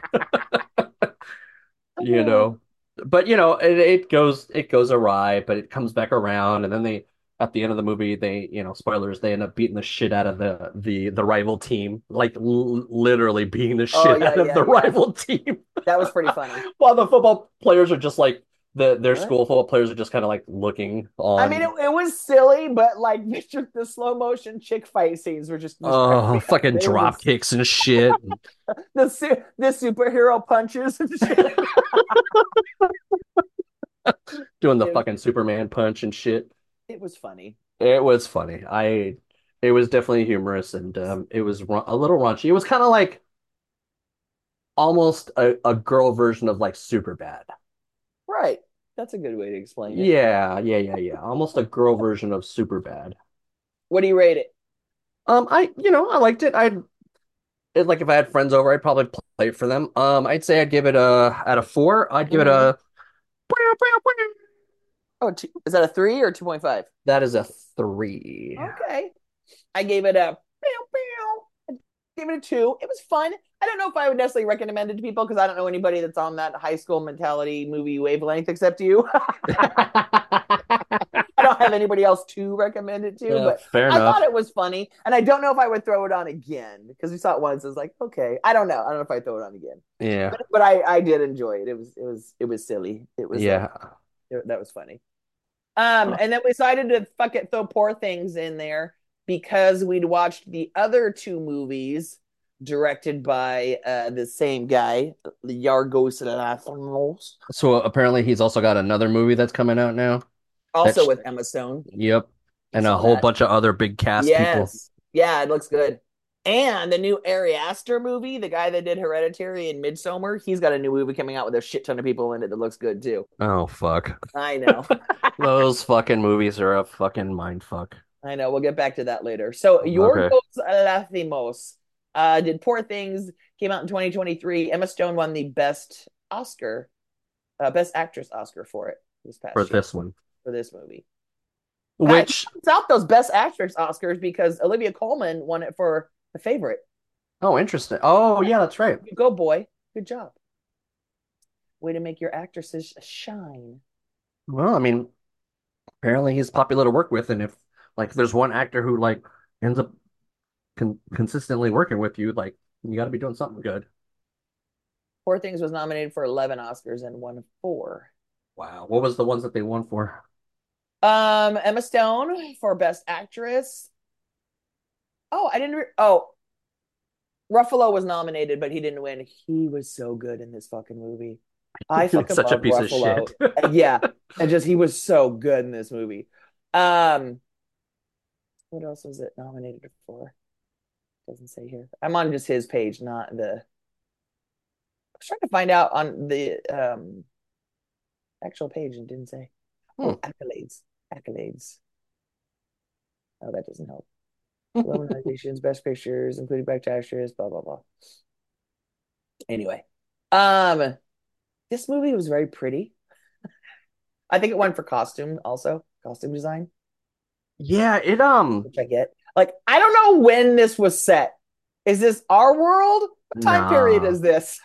you know. But it goes awry, but it comes back around, and then at the end of the movie, spoilers, they end up beating the shit out of the rival team, like literally beating the Oh shit yeah, out of yeah, the yeah. rival team. That was pretty funny. While the football players are just like their What? school football players are just kind of like looking I mean, on. it was silly, but like the slow motion chick fight scenes were just cracked me Oh, up. fucking They were drop just kicks and shit. the superhero punches and shit. Doing the It, fucking Superman punch and shit. it was funny. It was funny. It was definitely humorous and it was a little raunchy. It was kind of like almost a girl version of like Superbad. Right. That's a good way to explain it. Yeah, yeah, yeah, yeah. Almost a girl version of Superbad. What do you rate it? I liked it. Like if I had friends over, I'd probably play it for them. I'd say I'd give it out of 4. I'd give it Mhm. a. Oh, is that a 3 or 2.5? That is a 3. Okay. I gave it a I gave it a 2. It was fun. I don't know if I would necessarily recommend it to people because I don't know anybody that's on that high school mentality movie wavelength except you. I don't have anybody else to recommend it to, Yeah, but fair I enough. thought it was funny, and I don't know if I would throw it on again because we saw it once. I was like, okay, I don't know. I don't know if I throw it on again, Yeah, but I did enjoy it. It was silly. It was yeah. that was funny. And then we decided to fuck it, throw Poor Things in there because we'd watched the other 2 movies directed by the same guy, Yorgos Lanthimos, So apparently he's also got another movie that's coming out now. also with Emma Stone. Yep. I And a saw whole that. bunch of other big cast people. Yes. Yeah, it looks good. And the new Ari Aster movie, the guy that did Hereditary and Midsommar, he's got a new movie coming out with a shit ton of people in it that looks good too. Oh fuck. I know. Those fucking movies are a fucking mind fuck. I know. We'll get back to that later. So Okay. Yorgos Lanthimos did Poor Things, came out in 2023. Emma Stone won the Best Actress Oscar for it this past For year, this one. for this movie. Which It's out those Best Actress Oscars because Olivia Colman won it for The Favorite. interesting. Oh yeah, that's right. You go, boy. Good job. Way to make your actresses shine. Well, I mean, apparently he's popular to work with, and if like there's one actor who like ends up consistently working with you, like you got to be doing something good. Poor Things was nominated for 11 Oscars and won 4. Wow. What was the ones that they won for? Emma Stone for Best Actress. Oh, I didn't. Oh, Ruffalo was nominated, but he didn't win. He was so good in this fucking movie. I He was fucking such a love piece of Ruffalo. shit. Yeah, and just he was so good in this movie. Um, what else was it nominated for? Doesn't say here. I'm on just his page, not the. I was trying to find out on the actual page and didn't say. Oh, accolades, accolades. Oh, that doesn't help. Nominations, Best Pictures, including Best Actress, blah blah blah. Anyway, this movie was very pretty. I think it won for costume also, costume design, Yeah, which I get. Like, I don't know when this was set. Is this our world? What time period nah. is this?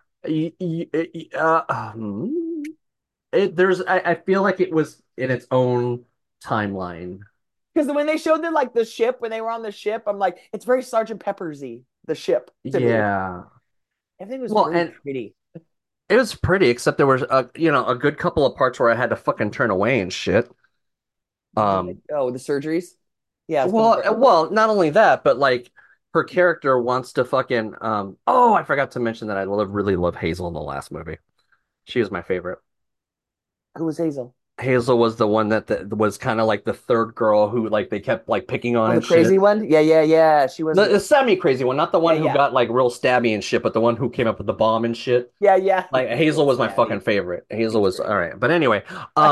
I feel like it was in its own timeline. Because when they showed the ship, when they were on the ship, I'm like, it's very Sergeant Peppersy, the ship to me. Yeah. Everything was Well, really and pretty. it was pretty, except there was a good couple of parts where I had to fucking turn away and shit. Oh, the surgeries. Yeah. Well, not only that, but like her character wants to fucking oh, I forgot to mention that really love Hazel in the last movie. She was my favorite. Who was Hazel? Hazel was the one that was kind of like the third girl who like they kept like picking on Oh, the and crazy shit. one? Yeah, yeah, yeah. She was The semi-crazy one, not the one Yeah, who yeah. got like real stabby and shit, but the one who came up with the bomb and shit. Yeah, yeah. Like Hazel was my Stabby. fucking favorite. Hazel was great. all right. But anyway,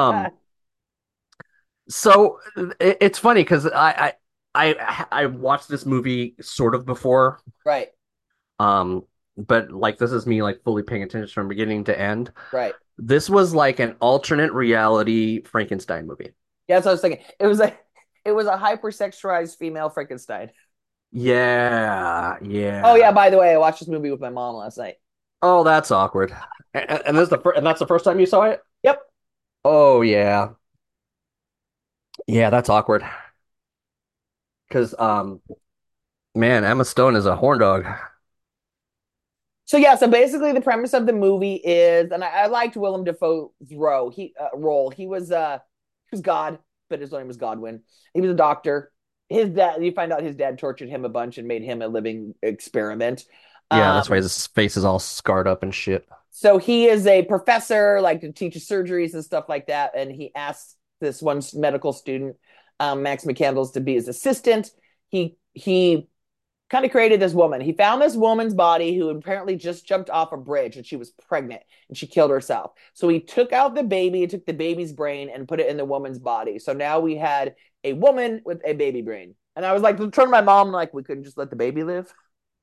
so it's funny because I watched this movie sort of before. Right, But like this is me like fully paying attention from beginning to end. right. This was like an alternate reality Frankenstein movie. Yeah, that's what I was thinking. It was a hypersexualized female Frankenstein. Yeah, yeah. Oh yeah, by the way, I watched this movie with my mom last night. Oh, that's awkward. And that's the first time you saw it? Yep. Oh yeah. Yeah, that's awkward. Because man, Emma Stone is a horn dog. So yeah, so basically the premise of the movie is, and I liked Willem Dafoe's role. He was God, but his name was Godwin. He was a doctor. His dad, you find out his dad tortured him a bunch and made him a living experiment. Yeah, that's why his face is all scarred up and shit. So he is a professor, like to teach surgeries and stuff like that. And he asks this one medical student, Max McCandles, to be his assistant. He kind of created this woman. He found this woman's body who apparently just jumped off a bridge and she was pregnant and she killed herself. So he took out the baby, took the baby's brain and put it in the woman's body. So now we had a woman with a baby brain. And I was like, turn to my mom, like, we couldn't just let the baby live.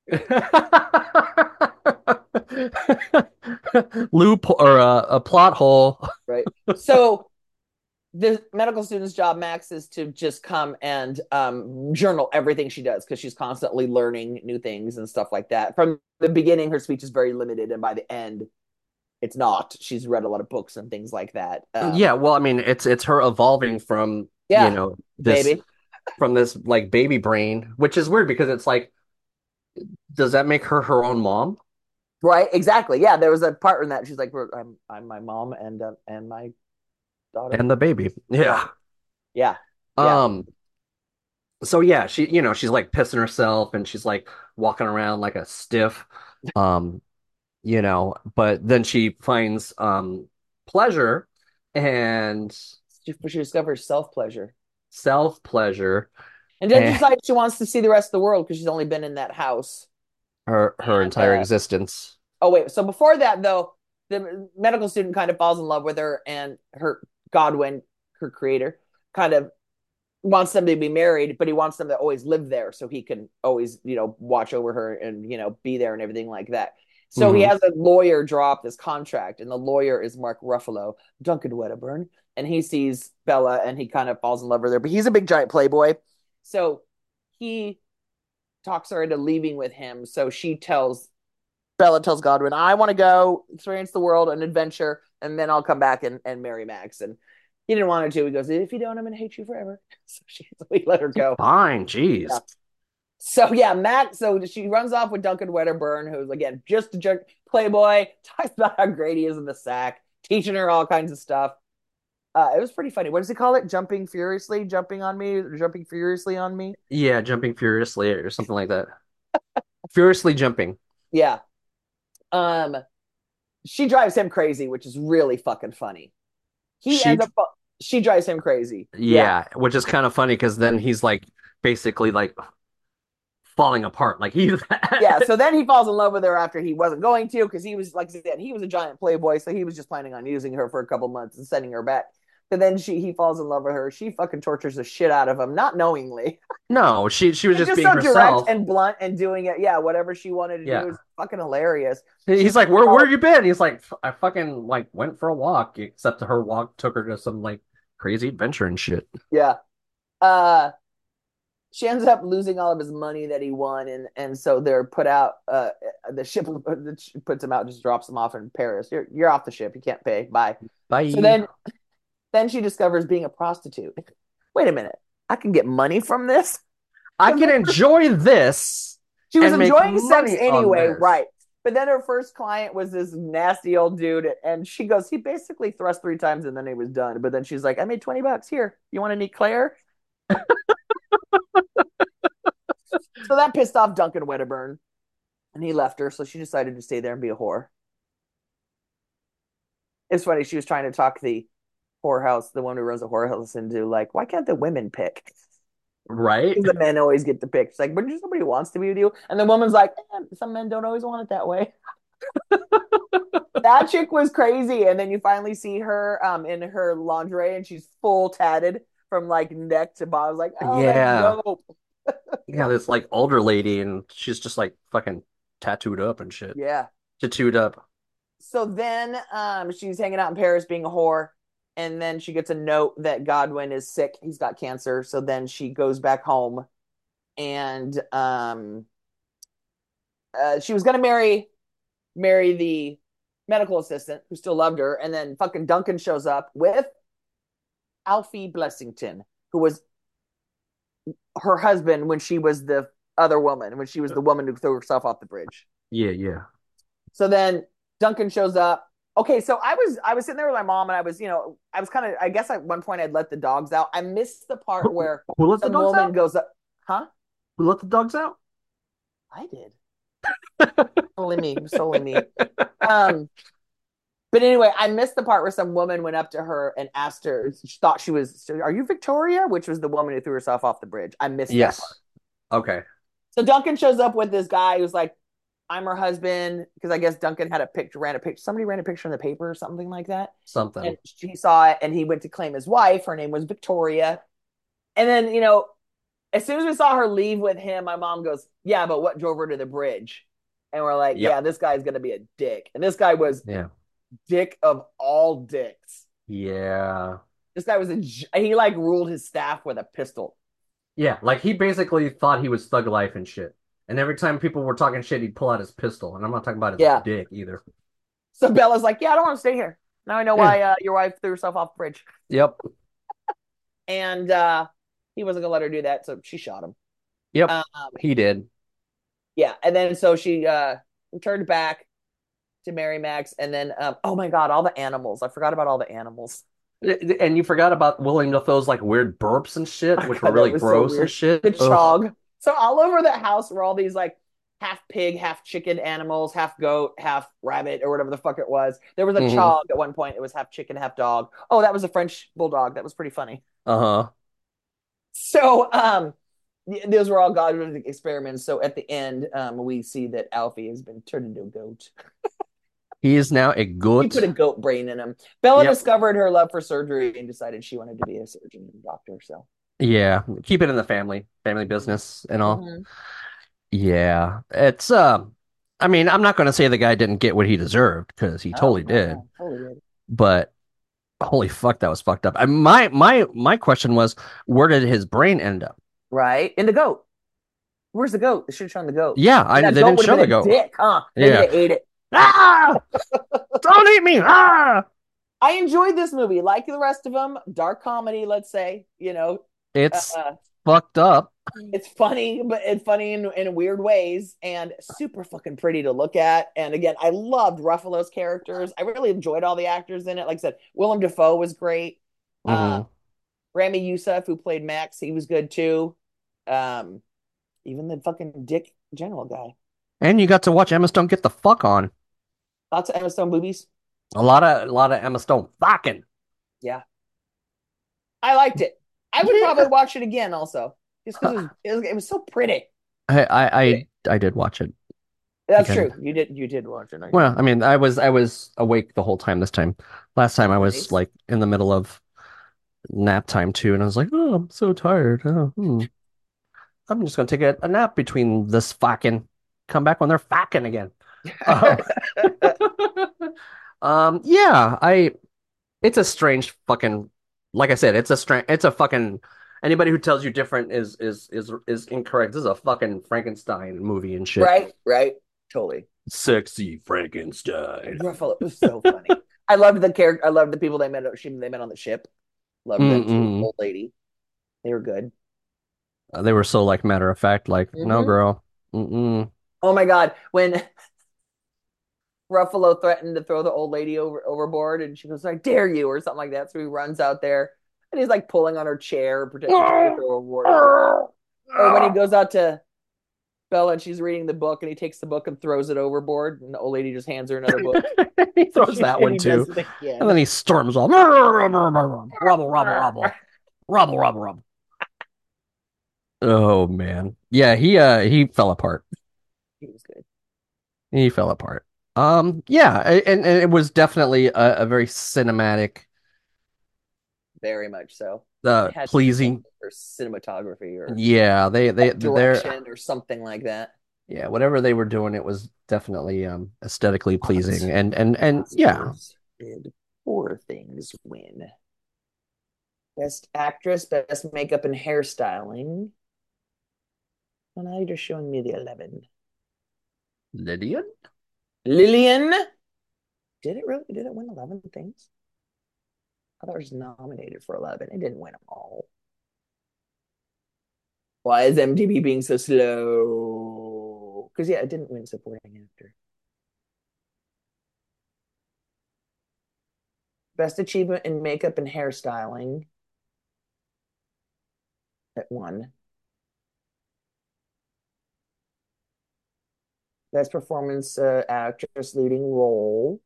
Loop or a plot hole. Right. So the medical student's job, Max, is to just come and journal everything she does because she's constantly learning new things and stuff like that. From the beginning, her speech is very limited, and by the end, it's not. She's read a lot of books and things like that. Yeah, well, I mean, it's her evolving from this baby. from this like baby brain, which is weird because it's like, does that make her own mom? Right, exactly. Yeah, there was a part in that she's like, I'm my mom and my daughter and the baby. Yeah. Yeah. So yeah, she's like pissing herself and she's like walking around like a stiff. But then she finds pleasure and she discovers self-pleasure. Self-pleasure. And then she decides she wants to see the rest of the world because she's only been in that house her entire existence. Oh wait, so before that though, the medical student kind of falls in love with her, and her Godwin, her creator, kind of wants them to be married, but he wants them to always live there so he can always, watch over her and, be there and everything like that. So he has a lawyer draw up this contract, and the lawyer is Mark Ruffalo, Duncan Wedderburn, and he sees Bella and he kind of falls in love with her, but he's a big giant playboy. So he talks her into leaving with him. So Bella tells Godwin, I want to go experience the world and adventure, and then I'll come back and marry Max. And he didn't want her to. He goes, if you don't, I'm going to hate you forever. So we let her go. Fine, jeez. Yeah. So yeah, Matt. So she runs off with Duncan Wedderburn, who's again just a jerk playboy. Talks about how great he is in the sack, teaching her all kinds of stuff. It was pretty funny. What does he call it? Jumping furiously, jumping on me, jumping furiously on me. Yeah, jumping furiously or something like that. Furiously jumping. Yeah. Um, she drives him crazy, which is really fucking funny. She drives him crazy. Yeah, which is kind of funny because then he's like basically like falling apart. Like he's Yeah. So then he falls in love with her after he wasn't going to, because he was, like I said, he was a giant playboy, so he was just planning on using her for a couple months and sending her back. But then he falls in love with her. She fucking tortures the shit out of him, not knowingly. No, she was just being so herself. direct and blunt and doing it. Yeah, whatever she wanted to do is fucking hilarious. He's like, where you been? He's like, I fucking like went for a walk. Except her walk took her to some like crazy adventure and shit. Yeah. She ends up losing all of his money that he won, and so they're put out. The ship puts him out, just drops him off in Paris. You're off the ship. You can't pay. Bye. Bye. So then she discovers being a prostitute. Wait a minute. I can get money from this? I can enjoy this. She was enjoying sex money anyway, on this. right? But then her first client was this nasty old dude, and she goes, he basically thrust 3 times and then he was done. But then she's like, I made $20 here. You want to meet Claire? So that pissed off Duncan Wedderburn, and he left her. So she decided to stay there and be a whore. It's funny. She was trying to talk the whorehouse, the one who runs the whorehouse, into like, why can't the women pick? Right? The men always get to pick. It's like, but there's somebody who wants to be with you. And the woman's like, some men don't always want it that way. That chick was crazy. And then you finally see her in her lingerie, and she's full tatted from like neck to bottom. I was like, oh, Yeah. that's dope. Yeah, this like older lady, and she's just like fucking tattooed up and shit. Yeah. Tattooed up. So then she's hanging out in Paris being a whore. And then she gets a note that Godwin is sick. He's got cancer. So then she goes back home. And she was going to marry the medical assistant who still loved her. And then fucking Duncan shows up with Alfie Blessington, who was her husband when she was the other woman, when she was the woman who threw herself off the bridge. Yeah. So then Duncan shows up. Okay, so I was sitting there with my mom, and I was kind of, I guess at one point I'd let the dogs out. I missed the part where Who let the some dogs woman out? goes up. Huh? Who let the dogs out? I did. Solely me. But anyway, I missed the part where some woman went up to her and asked her, she thought she was, are you Victoria? Which was the woman who threw herself off the bridge. I missed that part. Okay. So Duncan shows up with this guy who's like, I'm her husband, because I guess Duncan ran a picture, somebody ran a picture in the paper or something like that. Something. And she saw it, and he went to claim his wife. Her name was Victoria. And then, as soon as we saw her leave with him, my mom goes, yeah, but what drove her to the bridge? And we're like, yeah, this guy's going to be a dick. And this guy was dick of all dicks. Yeah. This guy was he like ruled his staff with a pistol. Yeah, like he basically thought he was thug life and shit. And every time people were talking shit, he'd pull out his pistol. And I'm not talking about his dick either. So Bella's like, yeah, I don't want to stay here. Now I know why your wife threw herself off the bridge. Yep. And he wasn't going to let her do that, so she shot him. Yep, he did. Yeah, and then so she returned back to marry Max, and then, oh my God, all the animals. I forgot about all the animals. And you forgot about William Dafoe's like weird burps and shit, which were really gross and shit. The chog. So all over the house were all these like half pig, half chicken animals, half goat, half rabbit, or whatever the fuck it was. There was a chog at one point. It was half chicken, half dog. Oh, that was a French bulldog. That was pretty funny. So those were all God experiments. So at the end, we see that Alfie has been turned into a goat. He is now a goat. He put a goat brain in him. Bella discovered her love for surgery and decided she wanted to be a surgeon and doctor. So yeah, keep it in the family business and all. Yeah, it's I mean, I'm not going to say the guy didn't get what he deserved because he totally did. But holy fuck, that was fucked up. My question was, where did his brain end up? Right in the goat. Where's the goat? They should have shown the goat. Yeah, they didn't show the goat. Dick, huh? Maybe they ate it. Don't eat me! I enjoyed this movie, like the rest of them. Dark comedy, let's say. It's fucked up. It's funny, but it's funny in weird ways and super fucking pretty to look at. And again, I loved Ruffalo's characters. I really enjoyed all the actors in it. Like I said, Willem Dafoe was great. Hmm. Rami Youssef, who played Max, he was good too. Um, Even the fucking Dick General guy. And you got to watch Emma Stone get the fuck on. Lots of Emma Stone boobies. A lot of Emma Stone fucking. Yeah, I liked it. I would Yeah. probably watch it again also, just because it was so pretty. I did watch it That's again. true. You did watch it. Well, I mean, I was awake the whole time this time. Last time I was Nice. like in the middle of nap time too, and I was like, oh, I'm so tired. I'm just gonna take a nap between this fucking. Come back when they're fucking again. Um, yeah, it's a strange fucking, like I said, it's a fucking, anybody who tells you different is incorrect. This is a fucking Frankenstein movie and shit. Right, totally. Sexy Frankenstein. Ruffalo was so funny. I loved the character. I loved the people they met. They met on the ship. Loved them too. Mm-mm. Old lady. They were good. They were so like matter of fact, like, no, Mhm. girl. Mm-mm. Oh my God, when Ruffalo threatened to throw the old lady overboard, and she goes, "I dare you," or something like that. So he runs out there, and he's like pulling on her chair, pretending to throw her overboard. Or when he goes out to Bella and she's reading the book, and he takes the book and throws it overboard, and the old lady just hands her another book. He throws that And one he too. does it again. And then he storms off. Rubble, rubble, rubble. Rubble, rubble, rubble. Oh man. Yeah, he fell apart. He was good. He fell apart. Yeah, and it was definitely a very cinematic, Very much so. It had pleasing. or cinematography or Yeah, they're direction or something like that. yeah, whatever they were doing, it was definitely aesthetically pleasing and yeah. Oscars did four things win: Best Actress, Best Makeup and Hairstyling. Well, now you're just showing me the 11. Lydian? Lillian. Did it really? Did it win 11 things? I thought it was nominated for 11. It didn't win them all. Why is MTV being so slow? Because, yeah, it didn't win supporting actor. Best achievement in makeup and hairstyling. It won. Best performance actress leading role.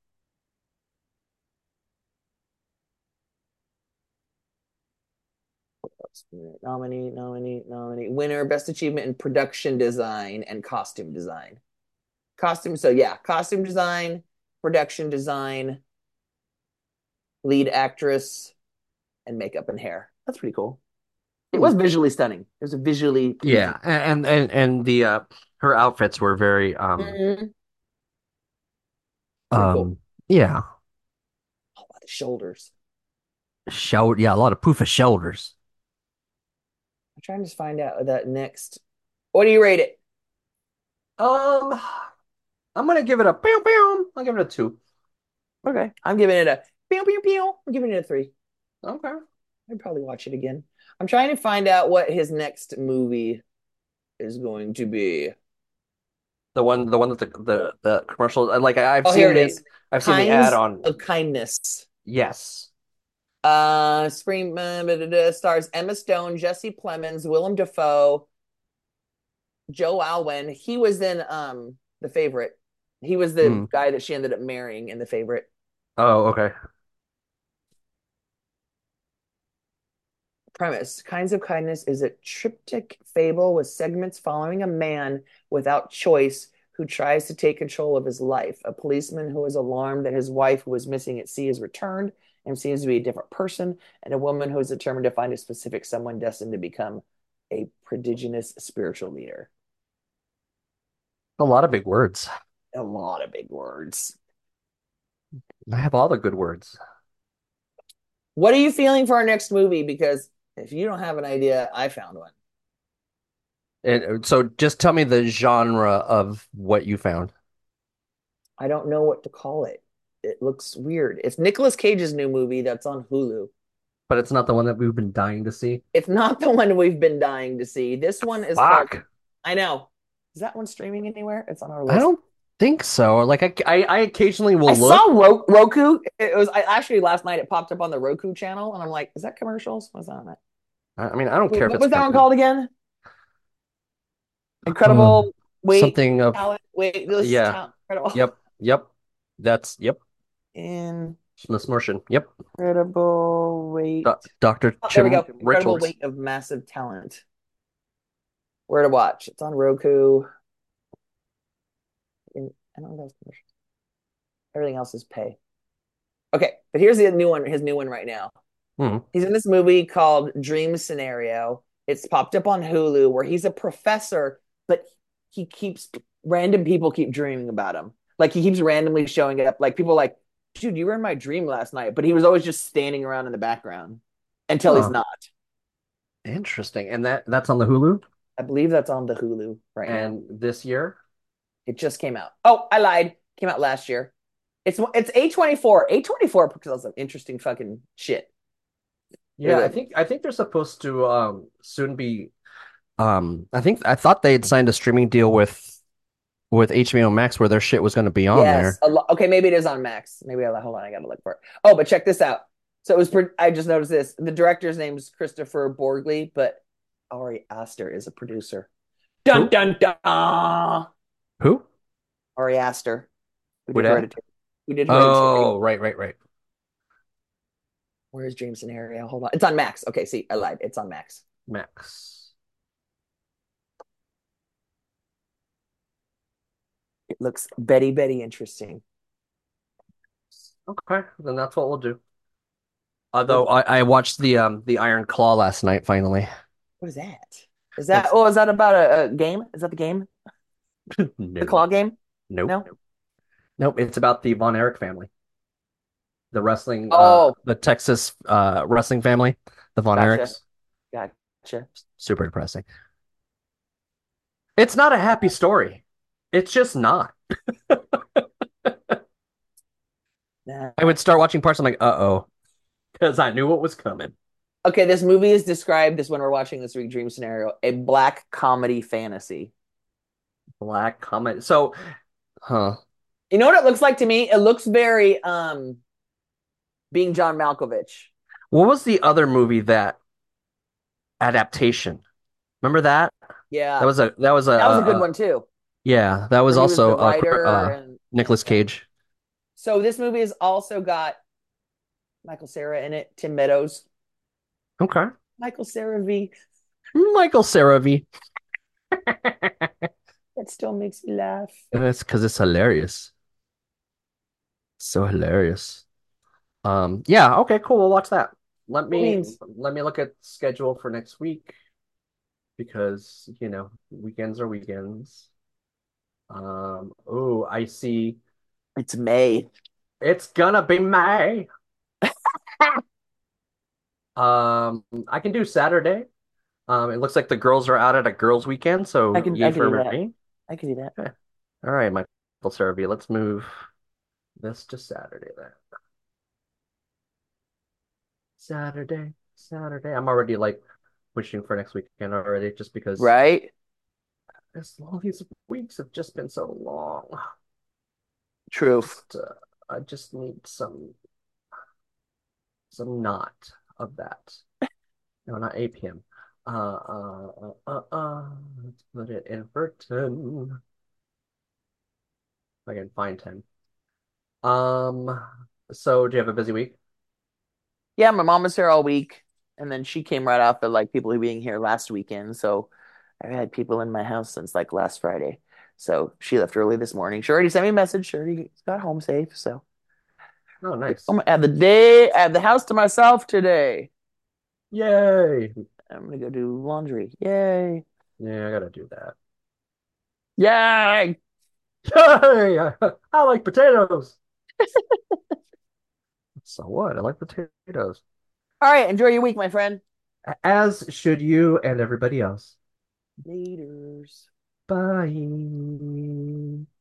Nominee. Winner, best achievement in production design and costume design. So yeah, costume design, production design, lead actress, and makeup and hair. That's pretty cool. It was visually stunning. It was a visually pleasing. Yeah, and the her outfits were very Mhm. Pretty cool. yeah. Oh, the shoulders. Yeah, a lot of poof of shoulders. I'm trying to find out that next. What do you rate it? Um, I'm gonna give it a pew pew. I'll give it a 2. Okay. I'm giving it a pew pew pew. I'm giving it a 3. Okay. I'd probably watch it again. I'm trying to find out what his next movie is going to be. The one that the commercial, like I've Oh, seen here it the is. I've seen the Kinds ad on. of Kindness. Yes. Scream stars Emma Stone, Jesse Plemons, Willem Dafoe, Joe Alwyn. He was in The Favorite. He was the guy that she ended up marrying in The Favorite. Oh, okay. Premise: Kinds of Kindness is a triptych fable with segments following a man without choice who tries to take control of his life. A policeman who is alarmed that his wife, who was missing at sea, has returned and seems to be a different person, and a woman who is determined to find a specific someone destined to become a prodigious spiritual leader. A lot of big words. A lot of big words. I have all the good words. What are you feeling for our next movie? Because if you don't have an idea, I found one. And so just tell me the genre of what you found. I don't know what to call it. It looks weird. It's Nicolas Cage's new movie that's on Hulu. But it's not the one that we've been dying to see. It's not the one we've been dying to see. This one is called. Fuck. I know. Is that one streaming anywhere? It's on our I list. don't think so. Like I occasionally will I look. saw Roku. It was actually last night. It popped up on the Roku channel, and I'm like, "Is that commercials? What's on that?" I mean, I don't care if What it's was that one covered. called again? Incredible weight, Something of talent, weightless yeah. talent. Incredible. Yep. That's yep. Incredible Yep. weight. Dr. Oh, there we Jim go. Incredible Richards. weight of massive talent. Where to watch? It's on Roku. I don't know if commercials. Everything else is pay. Okay, but here's the new one. His new one right now. He's in this movie called Dream Scenario. It's popped up on Hulu where he's a professor, but he keeps random people keep dreaming about him. Like he keeps randomly showing up. Like people are like, dude, you were in my dream last night, but he was always just standing around in the background until he's not. Interesting. And that's on the Hulu? I believe that's on the Hulu right now. And this year? It just came out. Oh, I lied. Came out last year. It's A24. A24 because of some interesting fucking shit. Yeah, I think they're supposed to soon be I thought they had signed a streaming deal with HBO Max where their shit was going to be on there. Okay, maybe it is on Max. Maybe hold on, I gotta look for it. Oh, but check this out. So it was I just noticed this. The director's name is Christopher Borgli, but Ari Aster is a producer. Dun dun dun. Who? Ari Aster. Who did Hereditary. Oh, right. Where's Dream Scenario? Hold on. It's on Max. Okay, see, I lied. It's on Max. Max. It looks Betty interesting. Okay, then that's what we'll do. Although I watched the Iron Claw last night finally. What is that? Is that about a game? Is that the game? No. The Claw game? Nope. No? Nope, it's about the Von Erich family. The wrestling the Texas wrestling family, the Von Erichs. Gotcha. Super depressing. It's not a happy story. It's just not. I would start watching parts. I'm like, uh-oh, because I knew what was coming. Okay, this movie is described as when we're watching this week Dream Scenario, a black comedy fantasy. Black comedy. So, you know what it looks like to me? It looks very Being John Malkovich. What was the other movie that adaptation? Remember that? Yeah, that was a good one too. Yeah, that was also and Nicolas Cage. So this movie has also got Michael Cera in it, Tim Meadows. Okay. Michael Cera V. That still makes me laugh. It's because it's hilarious. So hilarious. Yeah, okay, cool. We'll watch that. Let me look at schedule for next week because, weekends are weekends. I see. It's May. It's gonna be May. I can do Saturday. It looks like the girls are out at a girls' weekend, so I can do that. I can do that. Okay. All right, Michael Cera V. Let's move this to Saturday then. Saturday. I'm already wishing for next weekend already, just because. Right. These weeks have just been so long. True. I just need some knot of that. No, not APM. Let's put it in for 10. If I can find 10. So do you have a busy week? Yeah, my mom was here all week, and then she came right after people being here last weekend. So I've had people in my house since last Friday. So she left early this morning. She already sent me a message. She already got home safe. So oh, nice. I'm gonna have the house to myself today. Yay! I'm gonna go do laundry. Yay! Yeah, I gotta do that. Yay! Yay! I like potatoes. So what? I like potatoes. All right, enjoy your week, my friend. As should you and everybody else. Laters. Bye.